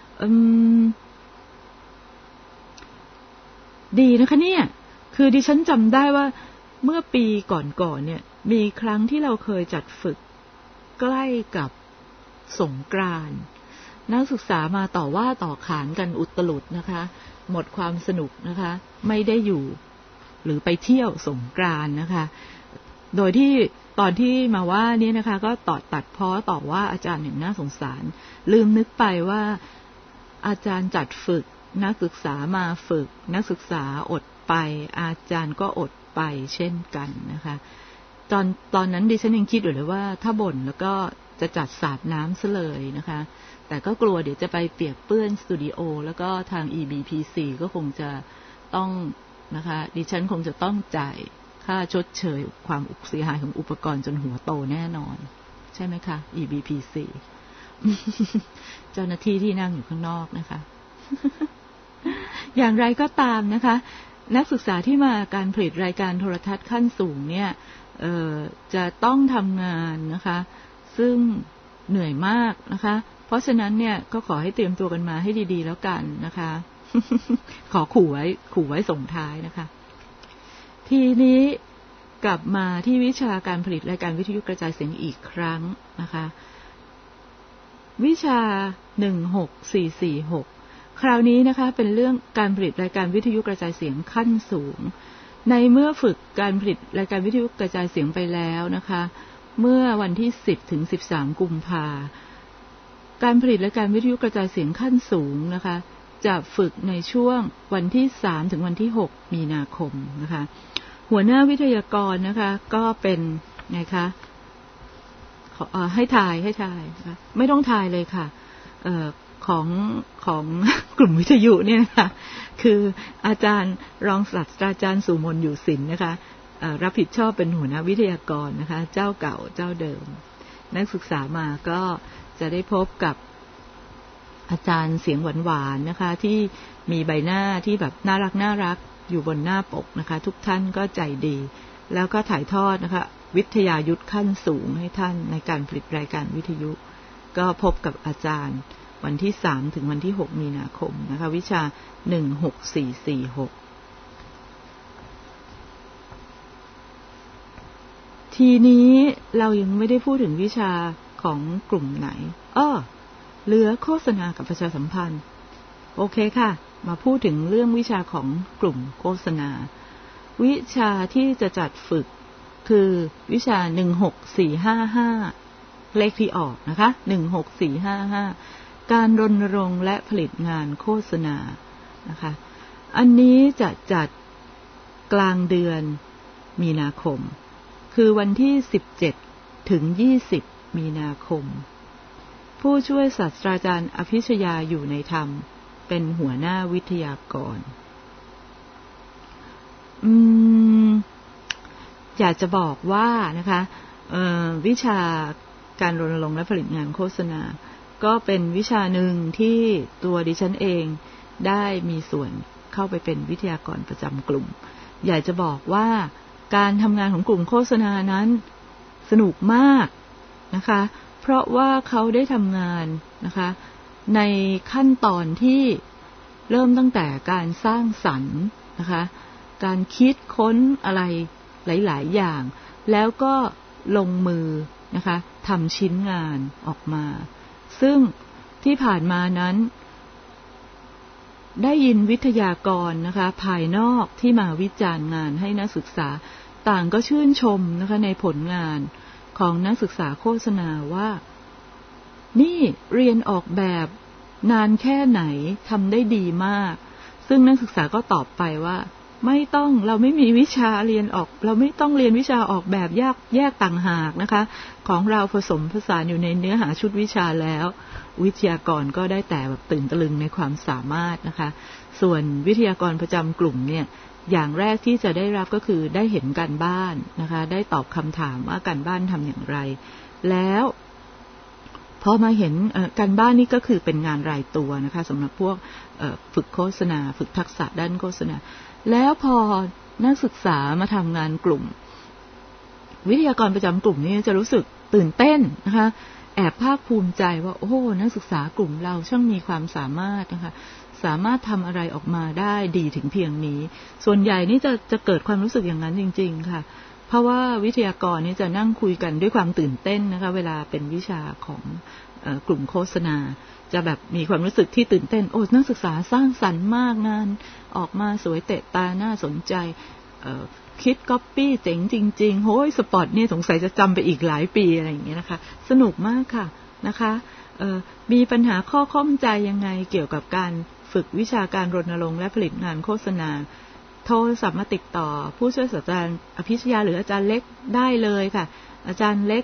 ดีนะคะเนี่ยคือดิฉันจำได้ว่าเมื่อปีก่อนเนี่ยมีครั้งที่เราเคยจัดฝึกใกล้กับสงกรานต์นักศึกษามาต่อว่าต่อขานกันอุตลุดนะคะหมดความสนุกนะคะไม่ได้อยู่หรือไปเที่ยวสงกรานต์นะคะโดยที่ตอนที่มาว่านี้นะคะก็ตัดพ้อต่อว่าอาจารย์อย่างน่าสงสารลืมนึกไปว่าอาจารย์จัดฝึกนักศึกษามาฝึกนักศึกษาอดไปอาจารย์ก็อดไปเช่นกันนะคะตอนนั้นดิฉันยังคิดอยู่เลยว่าถ้าบ่นแล้วก็จะจัดสาดน้ำซะเลยนะคะแต่ก็กลัวเดี๋ยวจะไปเปียกเปื้อนสตูดิโอแล้วก็ทาง EBPC ก็คงจะต้องนะคะดิฉันคงจะต้องจ่ายค่าชดเชยความเสียหายของอุปกรณ์จนหัวโตแน่นอนใช่ไหมคะ EBPC เจ้าหน้าที่ที่นั่งอยู่ข้างนอกนะคะ อย่างไรก็ตามนะคะนักศึกษาที่มาการผลิตรายการโทรทัศน์ขั้นสูงเนี่ยจะต้องทำงานนะคะซึ่งเหนื่อยมากนะคะเพราะฉะนั้นเนี่ยก็ขอให้เตรียมตัวกันมาให้ดีๆแล้วกันนะคะ ขอขู่ไว้ส่งท้ายนะคะทีนี้กลับมาที่วิชาการผลิตรายการวิทยุกระจายเสียงอีกครั้งนะคะวิชา16446คราวนี้นะคะเป็นเรื่องการผลิตรายการวิทยุกระจายเสียงขั้นสูงในเมื่อฝึกการผลิตรายการวิทยุกระจายเสียงไปแล้วนะคะเมื่อวันที่10ถึง13กุมภาพันธ์การผลิตรายการวิทยุกระจายเสียงขั้นสูงนะคะจะฝึกในช่วงวันที่3ถึงวันที่6มีนาคมนะคะหัวหน้าวิทยากรนะคะก็เป็นไงคะให้ทายนะคะไม่ต้องทายเลยค่ะของกลุ่มวิทยุเนี่ยนะคะคืออาจารย์รองศาสตราจารย์สุมนอยู่ศิลป์นะคะรับผิดชอบเป็นหัวหน้าวิทยากรนะคะเจ้าเก่าเจ้าเดิมนักศึกษามาก็จะได้พบกับอาจารย์เสียงหวานๆนะคะที่มีใบหน้าที่แบบน่ารักอยู่บนหน้าปกนะคะทุกท่านก็ใจดีแล้วก็ถ่ายทอดนะคะวิทยายุทธขั้นสูงให้ท่านในการผลิตรายการวิทยุก็พบกับอาจารย์วันที่3ถึงวันที่6มีนาคมนะคะวิชา16446ทีนี้เรายังไม่ได้พูดถึงวิชาของกลุ่มไหนเหลือโฆษณากับประชาสัมพันธ์โอเคค่ะมาพูดถึงเรื่องวิชาของกลุ่มโฆษณาวิชาที่จะจัดฝึกคือวิชา16455เลขที่ออกนะคะ16455การรณรงค์และผลิตงานโฆษณานะคะอันนี้จะจัดกลางเดือนมีนาคมคือวันที่17ถึง20มีนาคมผู้ช่วยศาสตราจารย์อภิชยาอยู่ในธรรมเป็นหัวหน้าวิทยากรอยากจะบอกว่านะคะวิชาการรณรงค์และผลิตงานโฆษณาก็เป็นวิชาหนึ่งที่ตัวดิฉันเองได้มีส่วนเข้าไปเป็นวิทยากรประจำกลุ่มอยากจะบอกว่าการทำงานของกลุ่มโฆษณานั้นสนุกมากนะคะเพราะว่าเขาได้ทำงานนะคะในขั้นตอนที่เริ่มตั้งแต่การสร้างสรรค์นะคะการคิดค้นอะไรหลายๆอย่างแล้วก็ลงมือนะคะทำชิ้นงานออกมาซึ่งที่ผ่านมานั้นได้ยินวิทยากรนะคะภายนอกที่มาวิจารณ์งานให้นักศึกษาต่างก็ชื่นชมนะคะในผลงานของนักศึกษาโฆษณาว่านี่เรียนออกแบบนานแค่ไหนทำได้ดีมากซึ่งนักศึกษาก็ตอบไปว่าไม่ต้องเราไม่มีวิชาเรียนออกเราไม่ต้องเรียนวิชาออกแบบแยกต่างหากนะคะของเราผสมผสานอยู่ในเนื้อหาชุดวิชาแล้ววิทยากรก็ได้แต่แบบตื่นตะลึงในความสามารถนะคะส่วนวิทยากรประจำกลุ่มเนี่ยอย่างแรกที่จะได้รับก็คือได้เห็นการบ้านนะคะได้ตอบคำถามว่าการบ้านทำอย่างไรแล้วพอมาเห็นการบ้านนี่ก็คือเป็นงานรายตัวนะคะสำหรับพวกฝึกโฆษณาฝึกทักษะด้านโฆษณาแล้วพอนักศึกษามาทำงานกลุ่มวิทยากรประจำกลุ่มนี้จะรู้สึกตื่นเต้นนะคะแอบภาคภูมิใจว่าโอ้นักศึกษากลุ่มเราช่างมีความสามารถนะคะสามารถทำอะไรออกมาได้ดีถึงเพียงนี้ส่วนใหญ่นี่จะเกิดความรู้สึกอย่างนั้นจริงๆค่ะเพราะว่าวิทยากรนี่จะนั่งคุยกันด้วยความตื่นเต้นนะคะเวลาเป็นวิชาของกลุ่มโฆษณาจะแบบมีความรู้สึกที่ตื่นเต้นโอ้นักศึกษาสร้างสรรค์มากงานออกมาสวยเตะตาน่าสนใจคิดก๊อปปี้เจ๋งจริงๆโห้ยสปอตเนี่ยสงสัยจะจำไปอีกหลายปีอะไรอย่างเงี้ยนะคะสนุกมากค่ะนะคะมีปัญหาข้อข้องใจยังไงเกี่ยวกับการฝึกวิชาการรณรงค์และผลิตงานโฆษณาโทรศัพท์มาติดต่อผู้ช่วยศาสตราจารย์อภิชยาหรืออาจารย์เล็กได้เลยค่ะอาจารย์เล็ก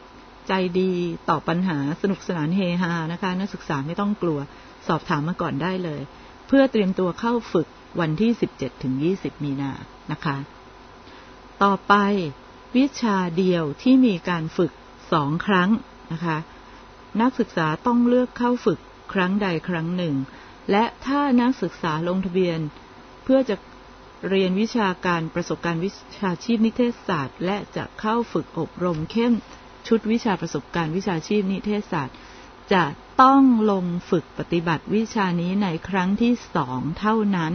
ใจดีตอบปัญหาสนุกสนานเฮฮานะคะนักศึกษาไม่ต้องกลัวสอบถามมาก่อนได้เลยเพื่อเตรียมตัวเข้าฝึกวันที่17ถึง20มีนานะคะต่อไปวิชาเดียวที่มีการฝึก2ครั้งนะคะนักศึกษาต้องเลือกเข้าฝึกครั้งใดครั้งหนึ่งและถ้านักศึกษาลงทะเบียนเพื่อจะเรียนวิชาการประสบการณ์วิชาชีพนิเทศศาสตร์และจะเข้าฝึกอบรมเข้มชุดวิชาประสบการณ์วิชาชีพนิเทศศาสตร์จะต้องลงฝึกปฏิบัติวิชานี้ในครั้งที่2เท่านั้น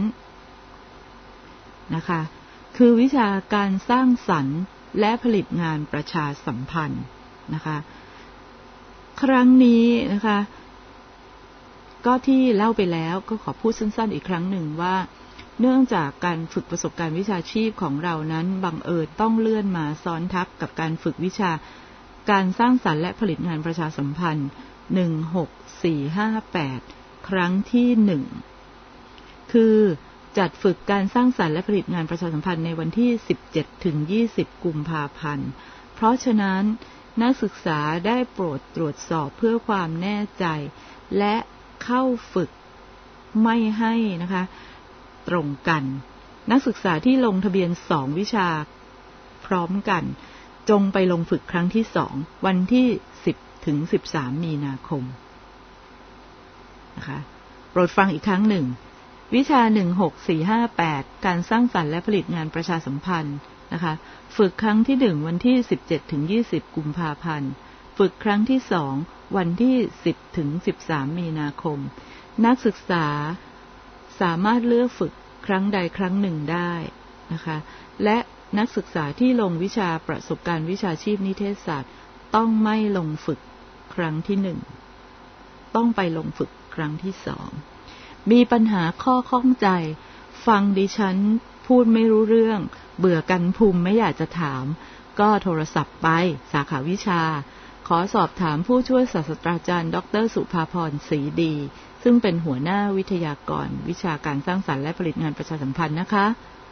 นะคะคือวิชาการสร้างสรรค์และผลิตงานประชาสัมพันธ์นะคะครั้งนี้นะคะก็ที่เล่าไปแล้วก็ขอพูดสั้นๆอีกครั้งหนึ่งว่าเนื่องจากการฝึกประสบการณ์วิชาชีพของเรานั้นบังเอิญต้องเลื่อนมาซ้อนทับกับการฝึกวิชาการสร้างสรรค์และผลิตงานประชาสัมพันธ์16458ครั้งที่1คือจัดฝึกการสร้างสรรค์และผลิตงานประชาสัมพันธ์ในวันที่17ถึง20กุมภาพันธ์เพราะฉะนั้นนักศึกษาได้โปรดตรวจสอบเพื่อความแน่ใจและเข้าฝึกไม่ให้นะคะตรงกันนักศึกษาที่ลงทะเบียน2วิชาพร้อมกันจงไปลงฝึกครั้งที่2วันที่10ถึง13มีนาคมนะคะโปรดฟังอีกครั้งหนึ่งวิชา16458การสร้างสรรค์และผลิตงานประชาสัมพันธ์นะคะฝึกครั้งที่1วันที่17ถึง20กุมภาพันธ์ฝึกครั้งที่2วันที่10ถึง13มีนาคมนักศึกษาสามารถเลือกฝึกครั้งใดครั้งหนึ่งได้นะคะและนักศึกษาที่ลงวิชาประสบการณ์วิชาชีพนิเทศศาสตร์ต้องไม่ลงฝึกครั้งที่1ต้องไปลงฝึกครั้งที่2มีปัญหาข้อข้องใจฟังดิฉันพูดไม่รู้เรื่องเบื่อกันภูมิไม่อยากจะถามก็โทรศัพท์ไปสาขาวิชาขอสอบถามผู้ช่วยศาสตราจารย์ดร.สุภาพรศรีดีซึ่งเป็นหัวหน้าวิทยากรวิชาการสร้างสรรค์และผลิตงานประชาสัมพันธ์นะคะ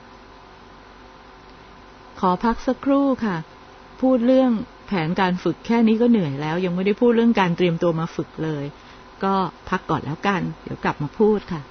ขอพักสักครู่ค่ะพูดเรื่องแผนการฝึกแค่นี้ก็เหนื่อยแล้วยังไม่ได้พูดเรื่องการเตรียมตัวมาฝึกเลยก็พักก่อนแล้วกันเดี๋ยวกลับมาพูดค่ะ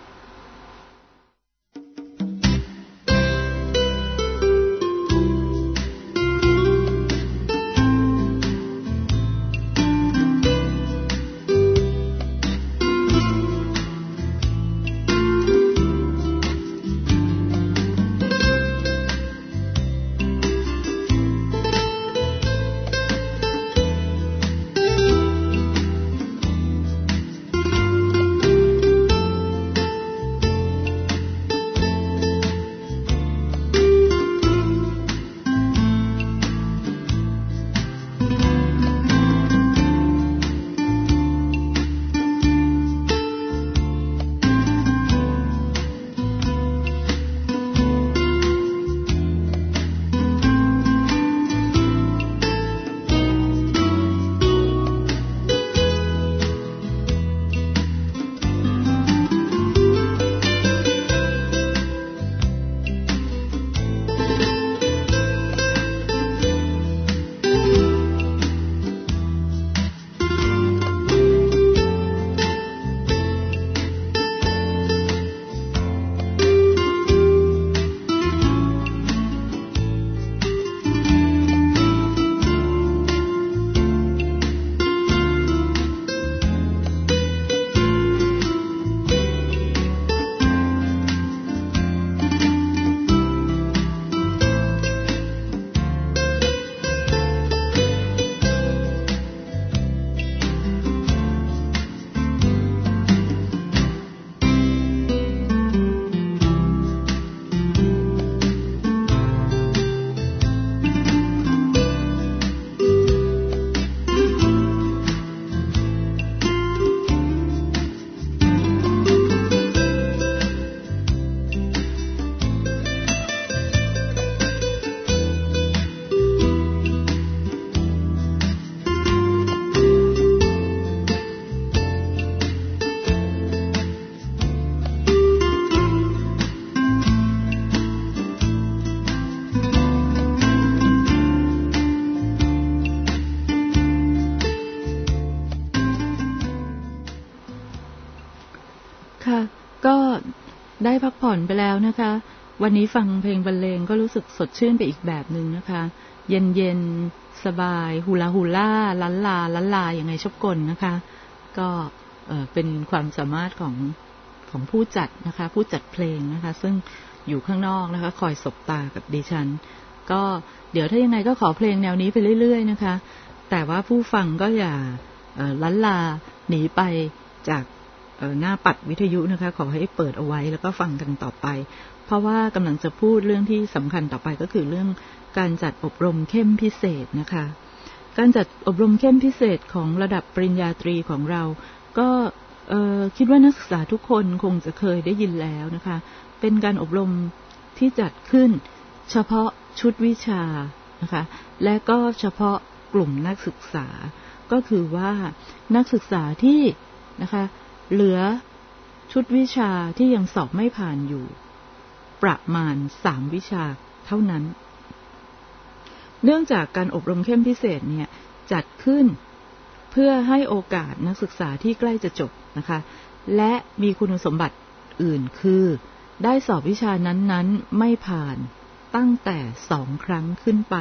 ค่ะก็ได้พักผ่อนไปแล้วนะคะวันนี้ฟังเพลงบรรเลงก็รู้สึกสดชื่นไปอีกแบบนึงนะคะเย็นๆสบายฮูลาฮูล่าลันลาอย่างไงชอบกลนะคะก็เป็นความสามารถของผู้จัดนะคะผู้จัดเพลงนะคะซึ่งอยู่ข้างนอกนะคะคอยสบตากับดิฉันก็เดี๋ยวถ้ายังไงก็ขอเพลงแนวนี้ไปเรื่อยๆนะคะแต่ว่าผู้ฟังก็อย่าลันลาหนีไปจากหน้าปัดวิทยุนะคะขอให้เปิดเอาไว้แล้วก็ฟังกันต่อไปเพราะว่ากำลังจะพูดเรื่องที่สำคัญต่อไปก็คือเรื่องการจัดอบรมเข้มพิเศษนะคะการจัดอบรมเข้มพิเศษของระดับปริญญาตรีของเราก็คิดว่านักศึกษาทุกคนคงจะเคยได้ยินแล้วนะคะเป็นการอบรมที่จัดขึ้นเฉพาะชุดวิชานะคะและก็เฉพาะกลุ่มนักศึกษาก็คือว่านักศึกษาที่นะคะเหลือชุดวิชาที่ยังสอบไม่ผ่านอยู่ประมาณ3วิชาเท่านั้นเนื่องจากการอบรมเข้มพิเศษเนี่ยจัดขึ้นเพื่อให้โอกาสนักศึกษาที่ใกล้จะจบนะคะและมีคุณสมบัติอื่นคือได้สอบวิชานั้นๆไม่ผ่านตั้งแต่2 ครั้งขึ้นไป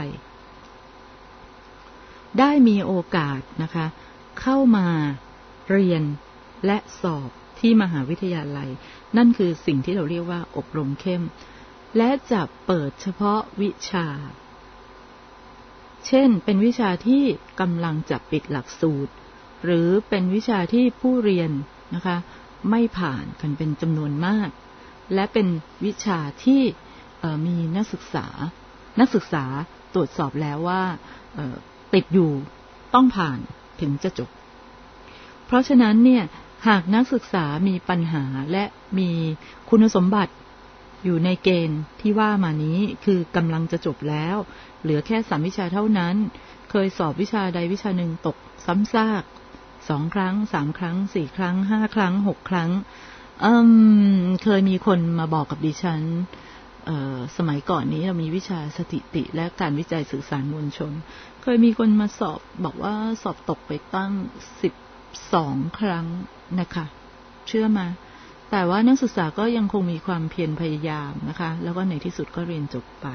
ได้มีโอกาสนะคะเข้ามาเรียนและสอบที่มหาวิทยาลัยนั่นคือสิ่งที่เราเรียกว่าอบรมเข้มและจะเปิดเฉพาะวิชาเช่นเป็นวิชาที่กำลังจะปิดหลักสูตรหรือเป็นวิชาที่ผู้เรียนนะคะไม่ผ่านกันเป็นจำนวนมากและเป็นวิชาที่มีนักศึกษาตรวจสอบแล้วว่าติดอยู่ต้องผ่านถึงจะจบเพราะฉะนั้นเนี่ยหากนักศึกษามีปัญหาและมีคุณสมบัติอยู่ในเกณฑ์ที่ว่ามานี้คือกำลังจะจบแล้วเหลือแค่3วิชาเท่านั้นเคยสอบวิชาใดวิชาหนึ่งตกซ้ำซาก2 ครั้ง3 ครั้ง4 ครั้ง5 ครั้ง6 ครั้งเคยมีคนมาบอกกับดิฉันสมัยก่อนนี้เรามีวิชาสถิติและการวิจัยสื่อสารมวลชนเคยมีคนมาสอบบอกว่าสอบตกไปตั้ง12 ครั้งนะคะเชื่อมาแต่ว่านักศึกษาก็ยังคงมีความเพียรพยายามนะคะแล้วก็ในที่สุดก็เรียนจบไป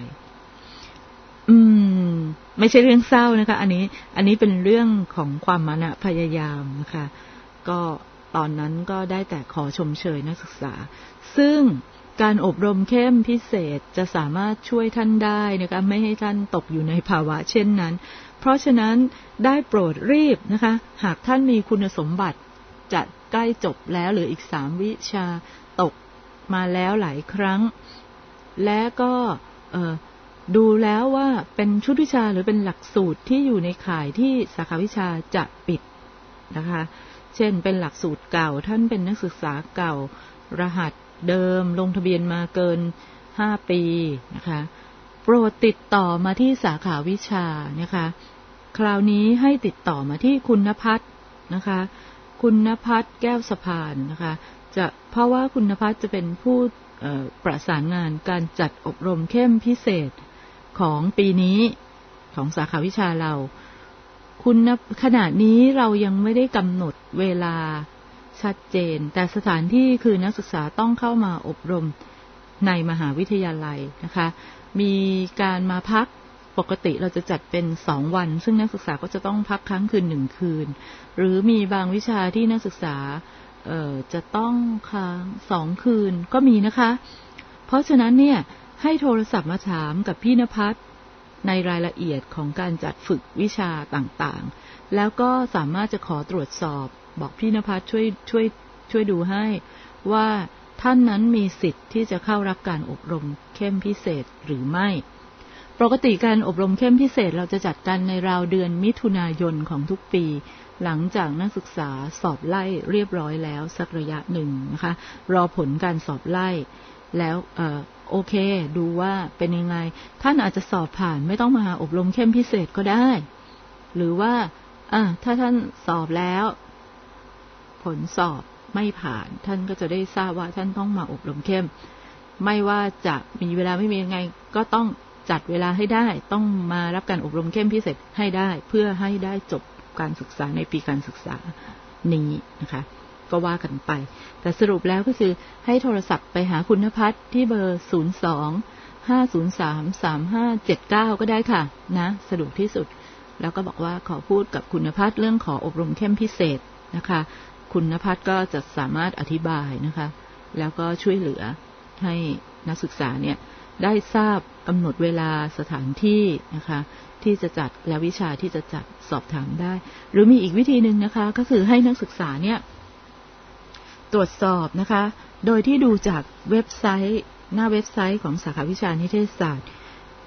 ไม่ใช่เรื่องเศร้านะคะอันนี้เป็นเรื่องของความมานะพยายามนะคะก็ตอนนั้นก็ได้แต่ขอชมเชยนักศึกษาซึ่งการอบรมเข้มพิเศษจะสามารถช่วยท่านได้นะคะไม่ให้ท่านตกอยู่ในภาวะเช่นนั้นเพราะฉะนั้นได้โปรดรีบนะคะหากท่านมีคุณสมบัติจะใกล้จบแล้วหรืออีก3วิชาตกมาแล้วหลายครั้งและก็ดูแล้วว่าเป็นชุดวิชาหรือเป็นหลักสูตรที่อยู่ในข่ายที่สาขาวิชาจะปิดนะคะเช่นเป็นหลักสูตรเก่าท่านเป็นนักศึกษาเก่ารหัสเดิมลงทะเบียนมาเกิน5 ปีนะคะโปรดติดต่อมาที่สาขาวิชานะคะคราวนี้ให้ติดต่อมาที่คุณณภัทรนะคะคุณณภัทรแก้วสะพานนะคะเพราะว่าคุณณภัทรจะเป็นผู้ประสานงานการจัดอบรมเข้มพิเศษของปีนี้ของสาขาวิชาเราขณะนี้เรายังไม่ได้กำหนดเวลาชัดเจนแต่สถานที่คือนักศึกษาต้องเข้ามาอบรมในมหาวิทยาลัยนะคะมีการมาพักปกติเราจะจัดเป็น2 วันซึ่งนักศึกษาก็จะต้องพักค้างคืน1 คืนหรือมีบางวิชาที่นักศึกษาจะต้องค้าง2 คืนก็มีนะคะเพราะฉะนั้นเนี่ยให้โทรศัพท์มาถามกับพี่ณภัทรในรายละเอียดของการจัดฝึกวิชาต่างๆแล้วก็สามารถจะขอตรวจสอบบอกพี่ณภัทรช่วยดูให้ว่าท่านนั้นมีสิทธิ์ที่จะเข้ารับการอบรมเข้มพิเศษหรือไม่ปกติการอบรมเข้มพิเศษเราจะจัดกันในราวเดือนมิถุนายนของทุกปีหลังจากนักศึกษาสอบไล่เรียบร้อยแล้วสักระยะหนึ่งนะคะรอผลการสอบไล่แล้วโอเคดูว่าเป็นยังไงท่านอาจจะสอบผ่านไม่ต้องมาอบรมเข้มพิเศษก็ได้หรือว่าถ้าท่านสอบแล้วผลสอบไม่ผ่านท่านก็จะได้ทราบว่าท่านต้องมาอบรมเข้มไม่ว่าจะมีเวลาไม่มียังไงก็ต้องจัดเวลาให้ได้ต้องมารับการอบรมเข้มพิเศษให้ได้เพื่อให้ได้จบการศึกษาในปีการศึกษานี้นะคะก็ว่ากันไปแต่สรุปแล้วก็คือให้โทรศัพท์ไปหาคุณณภัทรที่เบอร์02-503-3579ก็ได้ค่ะนะสะดวกที่สุดแล้วก็บอกว่าขอพูดกับคุณณภัทรเรื่องขออบรมเข้มพิเศษนะคะคุณณภัทรก็จะสามารถอธิบายนะคะแล้วก็ช่วยเหลือให้นักศึกษาเนี่ยได้ทราบกำหนดเวลาสถานที่นะคะที่จะจัดและวิชาที่จะจัดสอบถามได้หรือมีอีกวิธีหนึ่งนะคะก็คือให้นักศึกษาเนี่ยตรวจสอบนะคะโดยที่ดูจากเว็บไซต์หน้าเว็บไซต์ของสาขาวิชานิเทศศาสตร์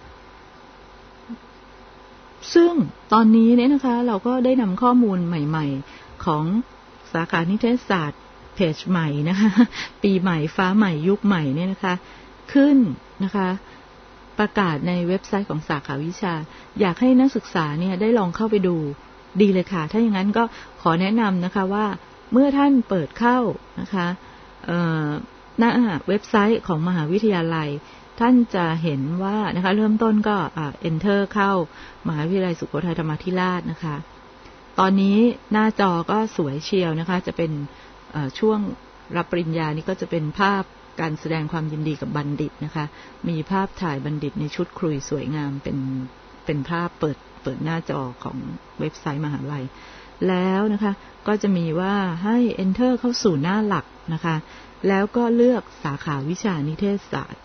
ซึ่งตอนนี้เนี่ยนะคะเราก็ได้นำข้อมูลใหม่ๆของสาขานิเทศศาสตร์เพจใหม่นะคะปีใหม่ฟ้าใหม่ยุคใหม่เนี่ยนะคะขึ้นนะคะประกาศในเว็บไซต์ของสาขาวิชาอยากให้นักศึกษาเนี่ยได้ลองเข้าไปดูดีเลยค่ะถ้าอย่างนั้นก็ขอแนะนำนะคะว่าเมื่อท่านเปิดเข้านะคะหน้าเว็บไซต์ของมหาวิทยาลัยท่านจะเห็นว่านะคะเริ่มต้นก็enter เข้ามหาวิทยาลัยสุโขทัยธรรมาธิราชนะคะตอนนี้หน้าจอก็สวยเชียวนะคะจะเป็นช่วงรับปริญญานี่ก็จะเป็นภาพการแสดงความยินดีกับบัณฑิตนะคะมีภาพถ่ายบัณฑิตในชุดครุยสวยงามเป็นภาพเปิดหน้าจอของเว็บไซต์มหาวิทยาลัยแล้วนะคะก็จะมีว่าให้ enter เข้าสู่หน้าหลักนะคะแล้วก็เลือกสาขาวิชานิเทศศาสตร์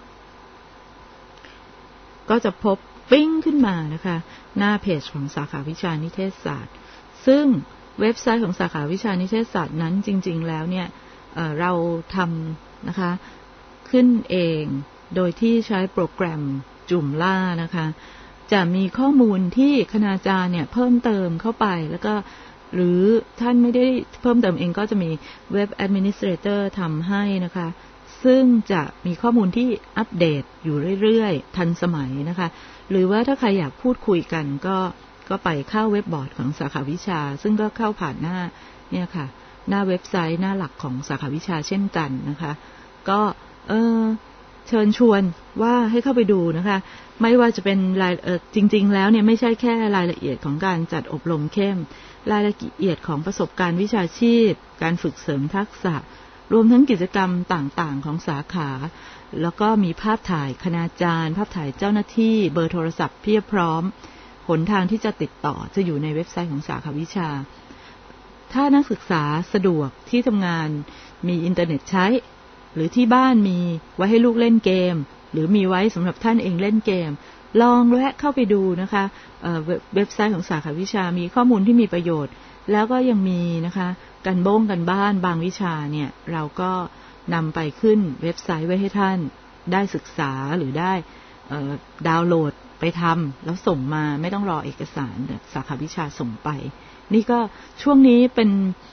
ก็จะพบปิ้งขึ้นมานะคะหน้าเพจของสาขาวิชานิเทศศาสตร์ซึ่งเว็บไซต์ของสาขาวิชานิเทศศาสตร์นั้นจริงๆแล้วเนี่ยเราทำนะคะขึ้นเองโดยที่ใช้โปรแกรมจุ่มล่านะคะจะมีข้อมูลที่คณาจารย์เนี่ยเพิ่มเติมเข้าไปแล้วก็หรือท่านไม่ได้เพิ่มเติมเองก็จะมีเว็บแอดมินิสเตรเตอร์ทำให้นะคะซึ่งจะมีข้อมูลที่อัปเดตอยู่เรื่อยๆทันสมัยนะคะหรือว่าถ้าใครอยากพูดคุยกันก็ไปเข้าเว็บบอร์ดของสาขาวิชาซึ่งก็เข้าผ่านหน้าเนี่ยค่ะหน้าเว็บไซต์หน้าหลักของสาขาวิชาเช่นกันนะคะก็เชิญชวนว่าให้เข้าไปดูนะคะไม่ว่าจะเป็นรายจริงๆแล้วเนี่ยไม่ใช่แค่รายละเอียดของการจัดอบรมเข้มรายละเอียดของประสบการณ์วิชาชีพการฝึกเสริมทักษะรวมทั้งกิจกรรมต่างๆของสาขาแล้วก็มีภาพถ่ายคณาจารย์ภาพถ่ายเจ้าหน้าที่เบอร์โทรศัพท์เพียบพร้อมหนทางที่จะติดต่อจะอยู่ในเว็บไซต์ของสาขาวิชาถ้านักศึกษาสะดวกที่ทำงานมีอินเทอร์เน็ตใช้หรือที่บ้านมีไว้ให้ลูกเล่นเกมหรือมีไว้สำหรับท่านเองเล่นเกมลองแวะเข้าไปดูนะคะเว็บไซต์ของสาขาวิชามีข้อมูลที่มีประโยชน์แล้วก็ยังมีนะคะกันบ้านบางวิชาเนี่ยเราก็นำไปขึ้นเว็บไซต์ไว้ให้ท่านได้ศึกษาหรือได้ดาวน์โหลดไปทำแล้วส่งมาไม่ต้องรอเอกสารสาขาวิชาส่งไปนี่ก็ช่วงนี้เป็น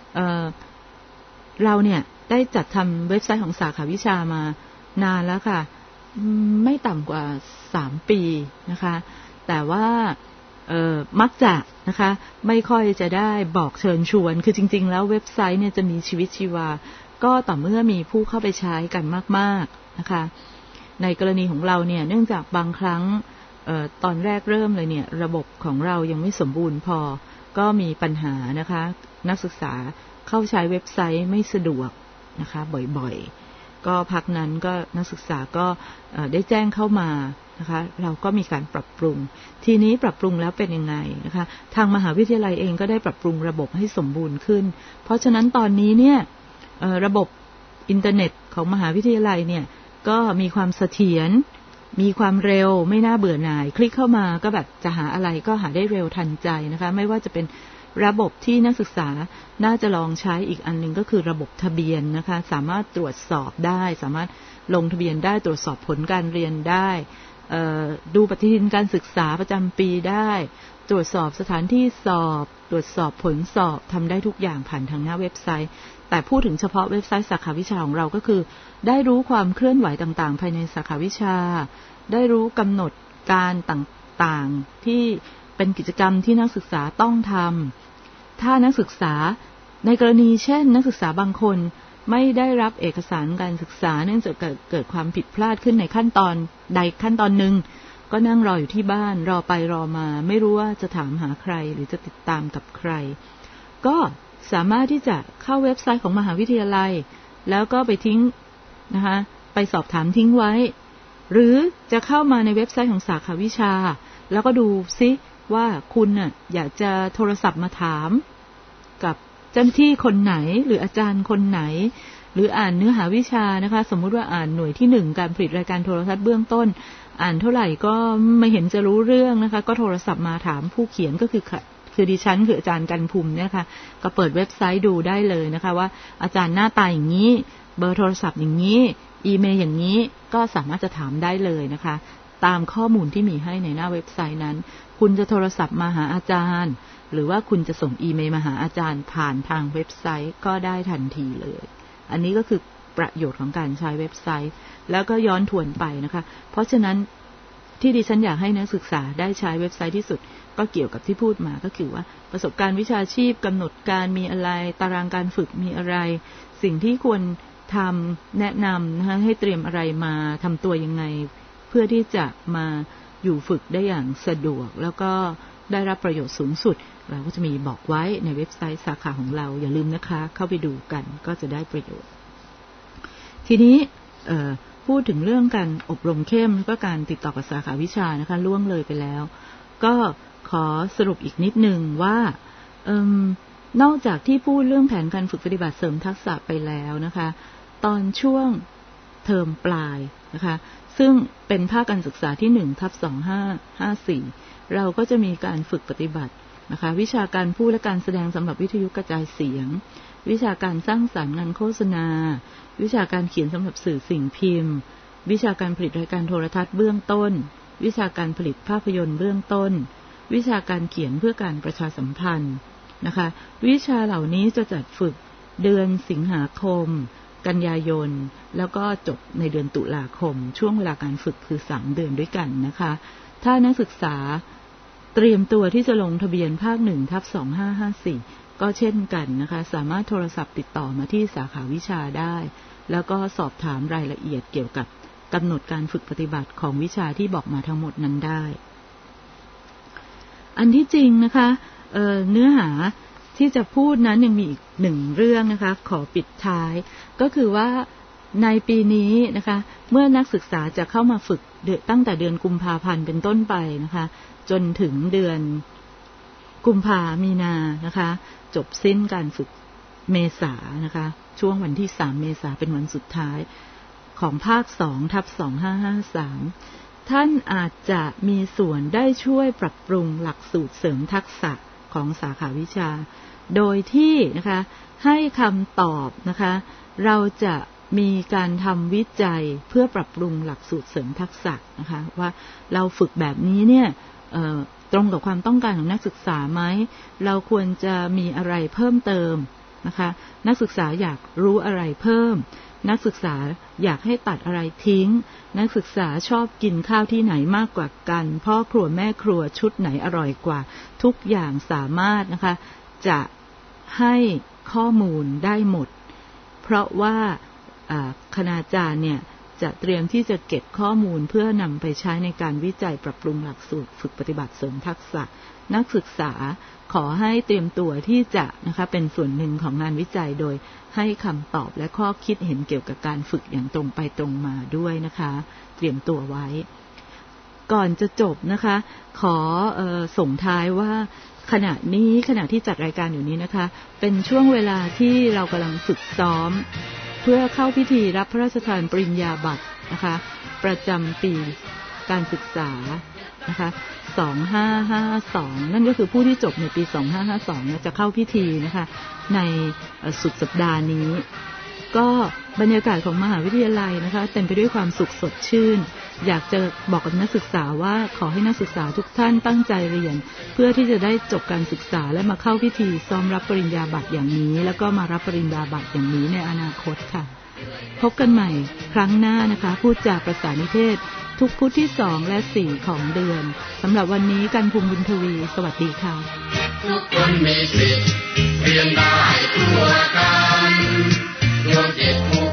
เราเนี่ยได้จัดทำเว็บไซต์ของสาขาวิชามานานแล้วค่ะไม่ต่ำกว่า3 ปีนะคะแต่ว่ามักจะนะคะไม่ค่อยจะได้บอกเชิญชวนคือจริงๆแล้วเว็บไซต์เนี่ยจะมีชีวิตชีวาก็ต่อเมื่อมีผู้เข้าไปใช้กันมากๆนะคะในกรณีของเราเนี่ยเนื่องจากบางครั้งตอนแรกเริ่มเลยเนี่ยระบบของเรายังไม่สมบูรณ์พอก็มีปัญหานะคะนักศึกษาเข้าใช้เว็บไซต์ไม่สะดวกนะคะบ่อยๆก็พักนั้นก็นักศึกษาก็ได้แจ้งเข้ามานะคะเราก็มีการปรับปรุงทีนี้ปรับปรุงแล้วเป็นยังไงนะคะทางมหาวิทยาลัยเองก็ได้ปรับปรุงระบบให้สมบูรณ์ขึ้นเพราะฉะนั้นตอนนี้เนี่ยระบบอินเทอร์เน็ตของมหาวิทยาลัยเนี่ยก็มีความเสถียรมีความเร็วไม่น่าเบื่อหน่ายคลิกเข้ามาก็แบบจะหาอะไรก็หาได้เร็วทันใจนะคะไม่ว่าจะเป็นระบบที่นักศึกษาน่าจะลองใช้อีกอันนึงก็คือระบบทะเบียนนะคะสามารถตรวจสอบได้สามารถลงทะเบียนได้ตรวจสอบผลการเรียนได้ดูปฏิทินการศึกษาประจำปีได้ตรวจสอบสถานที่สอบตรวจสอบผลสอบทำได้ทุกอย่างผ่านทางหน้าเว็บไซต์แต่พูดถึงเฉพาะเว็บไซต์สาขาวิชาของเราก็คือได้รู้ความเคลื่อนไหวต่างๆภายในสาขาวิชาได้รู้กำหนดการต่างๆที่เป็นกิจกรรมที่นักศึกษาต้องทำถ้านักศึกษาในกรณีเช่นนักศึกษาบางคนไม่ได้รับเอกสารการศึกษาเนื่องจากเกิดความผิดพลาดขึ้นในขั้นตอนใดขั้นตอนหนึ่งก็นั่งรออยู่ที่บ้านรอไปรอมาไม่รู้ว่าจะถามหาใครหรือจะติดตามกับใครก็สามารถที่จะเข้าเว็บไซต์ของมหาวิทยาลัยแล้วก็ไปทิ้งนะคะไปสอบถามทิ้งไว้หรือจะเข้ามาในเว็บไซต์ของสาขาวิชาแล้วก็ดูซิว่าคุณน่ะอยากจะโทรศัพท์มาถามกับเจ้าหน้าที่คนไหนหรืออาจารย์คนไหนหรืออ่านเนื้อหาวิชานะคะสมมุติว่าอ่านหน่วยที่1การผลิตรายการโทรทัศน์เบื้องต้นอ่านเท่าไหร่ก็ไม่เห็นจะรู้เรื่องนะคะก็โทรศัพท์มาถามผู้เขียนก็คือดิฉันคืออาจารย์กันภูมิเนี่ยค่ะก็เปิดเว็บไซต์ดูได้เลยนะคะว่าอาจารย์หน้าตาอย่างนี้เบอร์โทรศัพท์อย่างนี้อีเมลอย่างนี้ก็สามารถจะถามได้เลยนะคะตามข้อมูลที่มีให้ในหน้าเว็บไซต์นั้นคุณจะโทรศัพท์มาหาอาจารย์หรือว่าคุณจะส่งอีเมลมาหาอาจารย์ผ่านทางเว็บไซต์ก็ได้ทันทีเลยอันนี้ก็คือประโยชน์ของการใช้เว็บไซต์แล้วก็ย้อนทวนไปนะคะเพราะฉะนั้นที่ดิฉันอยากให้นักศึกษาได้ใช้เว็บไซต์ที่สุดก็เกี่ยวกับที่พูดมาก็คือว่าประสบการณ์วิชาชีพกำหนดการมีอะไรตารางการฝึกมีอะไรสิ่งที่ควรทำแนะนำนะคะให้เตรียมอะไรมาทำตัวยังไงเพื่อที่จะมาอยู่ฝึกได้อย่างสะดวกแล้วก็ได้รับประโยชน์สูงสุดเราก็จะมีบอกไว้ในเว็บไซต์สาขาของเราอย่าลืมนะคะเข้าไปดูกันก็จะได้ประโยชน์ทีนี้พูดถึงเรื่องการอบรมเข้มแล้วก็การติดต่อกับสาขาวิชานะคะล่วงเลยไปแล้วก็ขอสรุปอีกนิดนึงว่านอกจากที่พูดเรื่องแผนการฝึกปฏิบัติเสริมทักษะไปแล้วนะคะตอนช่วงเทอมปลายนะคะซึ่งเป็นภาคการศึกษาที่1/2554เราก็จะมีการฝึกปฏิบัตินะคะวิชาการพูดและการแสดงสำหรับวิทยุกระจายเสียงวิชาการสร้างสรรค์งานโฆษณาวิชาการเขียนสำหรับสื่อสิ่งพิมพ์วิชาการผลิตรายการโทรทัศน์เบื้องต้นวิชาการผลิตภาพยนตร์เบื้องต้นวิชาการเขียนเพื่อการประชาสัมพันธ์นะคะวิชาเหล่านี้จะจัดฝึกเดือนสิงหาคมกันยายนแล้วก็จบในเดือนตุลาคมช่วงเวลาการฝึกคือ3เดือนด้วยกันนะคะถ้านักศึกษาเตรียมตัวที่จะลงทะเบียนภาค1/2554ก็เช่นกันนะคะสามารถโทรศัพท์ติดต่อมาที่สาขาวิชาได้แล้วก็สอบถามรายละเอียดเกี่ยวกับกำหนดการฝึกปฏิบัติของวิชาที่บอกมาทั้งหมดนั้นได้อันที่จริงนะคะเนื้อหาที่จะพูดนั้นยังมีอีก1เรื่องนะคะขอปิดท้ายก็คือว่าในปีนี้นะคะเมื่อนักศึกษาจะเข้ามาฝึกตั้งแต่เดือนกุมภาพันธ์เป็นต้นไปนะคะจนถึงเดือนกุมภามีนานะคะจบสิ้นการฝึกเมษานะคะช่วงวันที่3เมษาเป็นวันสุดท้ายของภาค 2/2553 ท่านอาจจะมีส่วนได้ช่วยปรับปรุงหลักสูตรเสริมทักษะของสาขาวิชาโดยที่นะคะให้คำตอบนะคะเราจะมีการทำวิจัยเพื่อปรับปรุงหลักสูตรเสริมทักษะนะคะว่าเราฝึกแบบนี้เนี่ยตรงกับความต้องการของนักศึกษาไหมเราควรจะมีอะไรเพิ่มเติมนะคะนักศึกษาอยากรู้อะไรเพิ่มนักศึกษาอยากให้ตัดอะไรทิ้งนักศึกษาชอบกินข้าวที่ไหนมากกว่ากันพ่อครัวแม่ครัวชุดไหนอร่อยกว่าทุกอย่างสามารถนะคะจะให้ข้อมูลได้หมดเพราะว่าคณาจารย์เนี่ยจะเตรียมที่จะเก็บข้อมูลเพื่อนำไปใช้ในการวิจัยปรับปรุงหลักสูตรฝึกปฏิบัติเสริมทักษะนักศึกษาขอให้เตรียมตัวที่จะนะคะเป็นส่วนหนึ่งของงานวิจัยโดยให้คำตอบและข้อคิดเห็นเกี่ยวกับการฝึกอย่างตรงไปตรงมาด้วยนะคะเตรียมตัวไว้ก่อนจะจบนะคะขอส่งท้ายว่าขณะที่จัดรายการอยู่นี้นะคะเป็นช่วงเวลาที่เรากำลังฝึกซ้อมเพื่อเข้าพิธีรับพระราชทานปริญญาบัตรนะคะประจำปีการศึกษานะคะ2552นั่นก็คือผู้ที่จบในปี2552จะเข้าพิธีนะคะในสุดสัปดาห์นี้ก็บรรยากาศของมหาวิทยาลัยนะคะเต็มไปด้วยความสุขสดชื่นอยากจะบอกกับนักศึกษาว่าขอให้นักศึกษาทุกท่านตั้งใจเรียนเพื่อที่จะได้จบการศึกษาและมาเข้าพิธีซ้อมรับปริญญาบัตรอย่างนี้แล้วก็มารับปริญญาบัตรอย่างนี้ในอนาคตค่ะพบกันใหม่ครั้งหน้านะคะพูดจาประสานนิเทศทุกพุธที่2และ4ของเดือนสำหรับวันนี้กันภูมิบุญทวีสวัสดีค่ะทุกคนมีสิทธิ์เรียนได้ทั่วกันดวงจิต